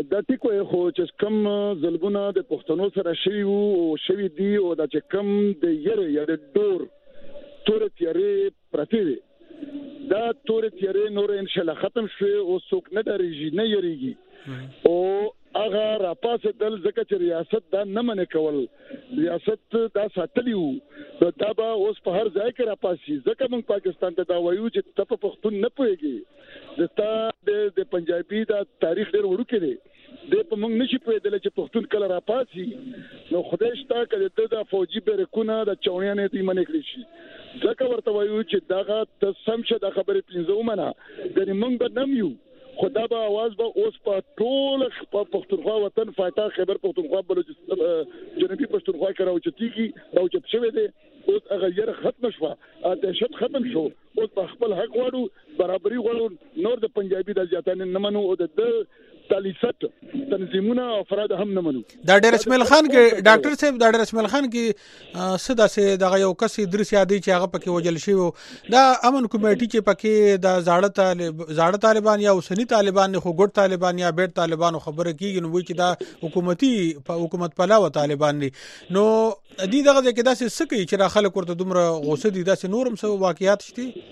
دا ټیکو خو چې کم ظلمونه د پښتنو سره شوي وو او شوي دي او دا چې کم د یره یا د ډور تور تیارې پرتې دي دا تور تیارې نور ان شاء الله ختم شي او څوک نه درېږي نه یریږي او هغه راپاسه دل ځکه چې ریاست دا نه منې کول ریاست دا ساتلی وو دا به اوس په هر ځای کې راپاسي ځکه موږ پاکستان ته دا وایو چې ته په پښتون نه پوهېږي د تا د پنجابي دا تاریخ ډېر وړوکی دی د په موږ نشي پوهېدلی چې پښتون کله راپاسي نو خدای شته که د د فوجي بیرکونه د چوڼیانې دوی منې کړي شي ځکه ورته وایو چې دغه ته سم شه دا خبرې پنځه ومنه ګنې موږ به نم یو خو دا به اواز به اوس په ټول پښتونخوا وطن فاتح خیبر پښتونخوا بلوچستان جنوبي پښتونخوا کې راوچتېږي راوچت شوی دی اوس هغه یره ختم شوه دهشت ختم شو اوس په خپل حق غواړو برابري غواړو نور د پنجابي د زیاتانې نه منو او د تالیست تنظیمونه او افراد هم نه منو دا ډېر اسماعیل خان کې ډاکټر صاحب دا ډېر اسماعیل خان کې صدا سه دغه یو کس درس یادې چې هغه پکې وجل شي دا امن کمیټي چې پکې دا زاړه طالب زاړه طالبان یا اوسنی طالبان خو ګډ طالبان یا بیت طالبان خبره کیږي نو چې دا حکومتي حکومت پلاو طالبان دي نو دې دغه کې داسې سکی چې را خلک ورته دومره غوسه دي داسې نورم څه واقعیات شته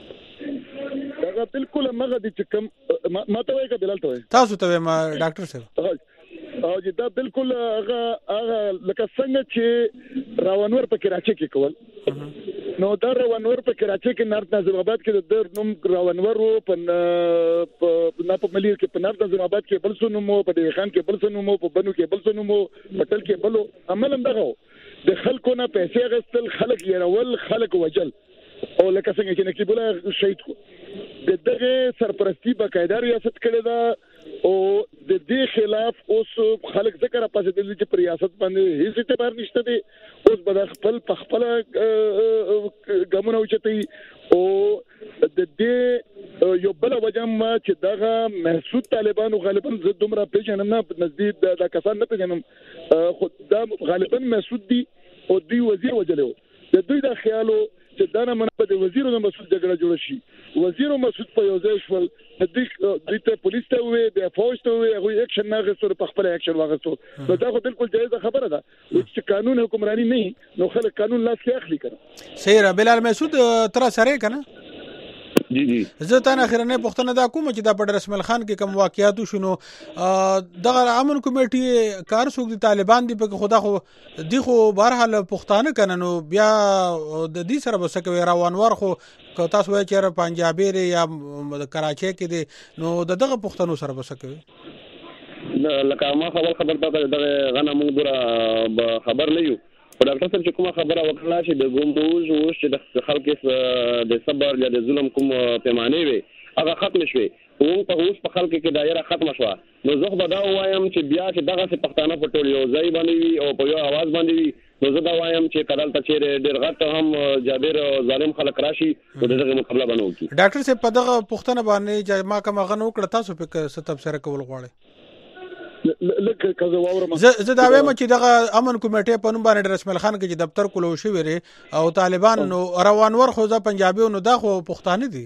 دا بالکل مغه دي چې کوم ما ته وایي کبلال ته تاسو ته ما ډاکټر صاحب او چې دا بالکل هغه هغه لکه څنګه چې راونور په کراچي کې کول نو دا راونور په کراچي کې نارت نظام آباد کې د در نوم راونور په نه په ملي کې په نارت نظام آباد کې بل څه نوم په دې خان کې بل څه نوم په بنو کې بل څه نوم په تل کې بلو عمل هم دغه د خلکو نه پیسې غستل خلک يرول خلک وجل او لکه څنګه چې نقیب الله شهید کو د دغه سرپرستی باقاعده ریاست کړی دا او د دې خلاف اوس خلک ذکر پاسه د چې ریاست باندې هیڅ اعتبار نشته دی اوس به خپل خپل ګمونه اوچتي او د دې یو بل وجه ما چې دغه محسود طالبانو غالبا زه دومره پیژنم نه نزدیک د کسان نه پیژنم خو دا غالبا محسود دي او دوی وزیر وجلو د دوی د خیالو چې دا نه منبه د وزیر او مسعود جګړه جوړ شي وزیر او مسعود په یو ځای شول د دې ته پولیس ته وې د فوج ته وې هغه اکشن نه غوښتل په خپل اکشن واغستو نو دا خو بالکل جایز خبره ده چې قانون حکمرانی نه نو خلک قانون لاس کې اخلي کړه سیر بلال مسعود تر سره کنه جی جی زه تا نه خیرنه پښتنه دا کوم چې دا په رسمل خان کې کوم واقعیات شونو دغه امن کمیټي کار سوق دي طالبان دي په خدا خو دی خو بهرحال پښتانه کنه نو بیا د دې سره وسکوي روانور خو که تاسو وایئ چې پنجابي یا کراچي کې دي نو دغه پښتنو سره وسکوي لکه ما خبر خبر پته دغه غنه موږ دره خبر نه یو په ډاکټر صاحب چې کومه خبره وکړه چې د ګومبوز اوس چې د خلکو د صبر یا د ظلم کوم پیمانه وي هغه ختم شوي او په اوس په خلکو کې دایره ختم شوه نو زه به دا وایم چې بیا چې دغه څه پښتانه په ټول یو ځای باندې وي او په یو आवाज باندې وي نو زه دا وایم چې کدل ته چیرې ډېر غټ هم جابر ظالم خلک راشي او دغه مقابله باندې وکړي ډاکټر صاحب په دغه پښتنه باندې چې ما کوم غنو کړ تاسو په څه تبصره کول غواړئ لکه کزه واورم زه دا وایم چې دغه امن کمیټه په نوم باندې رسمل خان کې چې دفتر کولو شوی لري او طالبان نو روانور خو ځ پنجابي نو دا خو پښتانه دي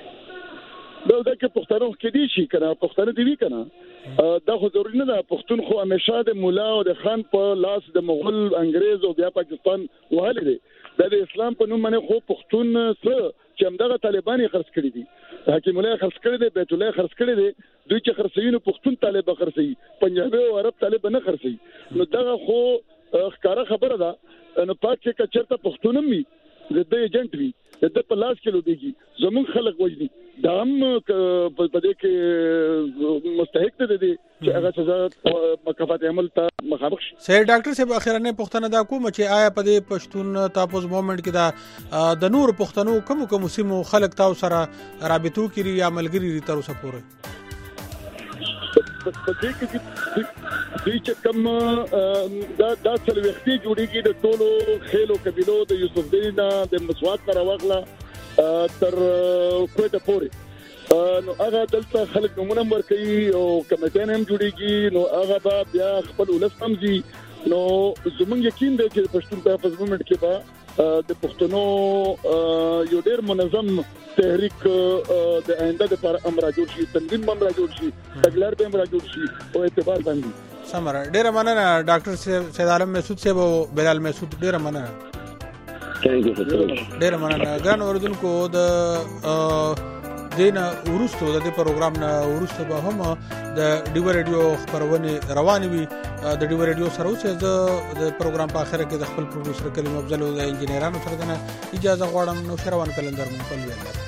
دا د پښتنو کې دي شي کنه پښتانه دي کنه دا خو ضروري نه ده پښتون خو همیشه د مولا او د خان په لاس د مغول انګريز او بیا پاکستان وهاله دي د اسلام په نوم باندې خو پښتون څه چې همدغه طالبان یې خرڅ کړی دي حکیم الله خرڅ کړی دی بیت الله خرڅ کړی دی دوی چې خرڅوي نو پښتون طالب خرڅوي پنجابي او عرب طالب نه خرڅوي نو دغه خو ښکارا خبره ده نو پات چې کچرته پښتون می د دې ایجنټ وي د په لاس کې لوبيږي زمون خلک وجدي دا هم په دې کې مستحق دي چې هغه سزا مکافات عمل ته مخامخ شي سیر ډاکټر صاحب اخیرنه پښتنه دا کوم چې آیا په دې پښتون تاسو موومېنټ کې دا د نور پښتنو کوم کوم سیمو خلک تاسو سره رابطو کړي یا ملګری تر اوسه پورې په دې کې دوی چې کوم دا د څلوختي جوړیږي د ټولو خېلو قبيلو د یوسف دینا د مسوات تر واغله تر کوټه پورې نو هغه دلته خلک نمونه ورکوي او کمیټه هم جوړیږي نو هغه بیا خپل ولس هم دي نو زمونږ یقین دی چې پښتون ته په موومېنټ کې به د پښتنو یو ډېر منظم تحریک د آینده لپاره امر جوړ شي، تنظیم امر جوړ شي، تګلار به امر جوړ شي او اعتبار باندې. سمره ډېر مننه ډاکټر سید عالم مسعود صاحب او بلال مسعود، ډېر مننه. ډېر مننه. ګران اوریدونکو، د دینه ورستو د دې پروګرام نه ورستو به هم د ډیو ریډیو خبرونه روانې وي. د ډیو ریډیو سره اوسه زه د پروګرام په اخر کې د خپل پروډوسر کلیم افضل او د انجینرانو سره اجازه غواړم. نو شروان کلندر مونږ په لور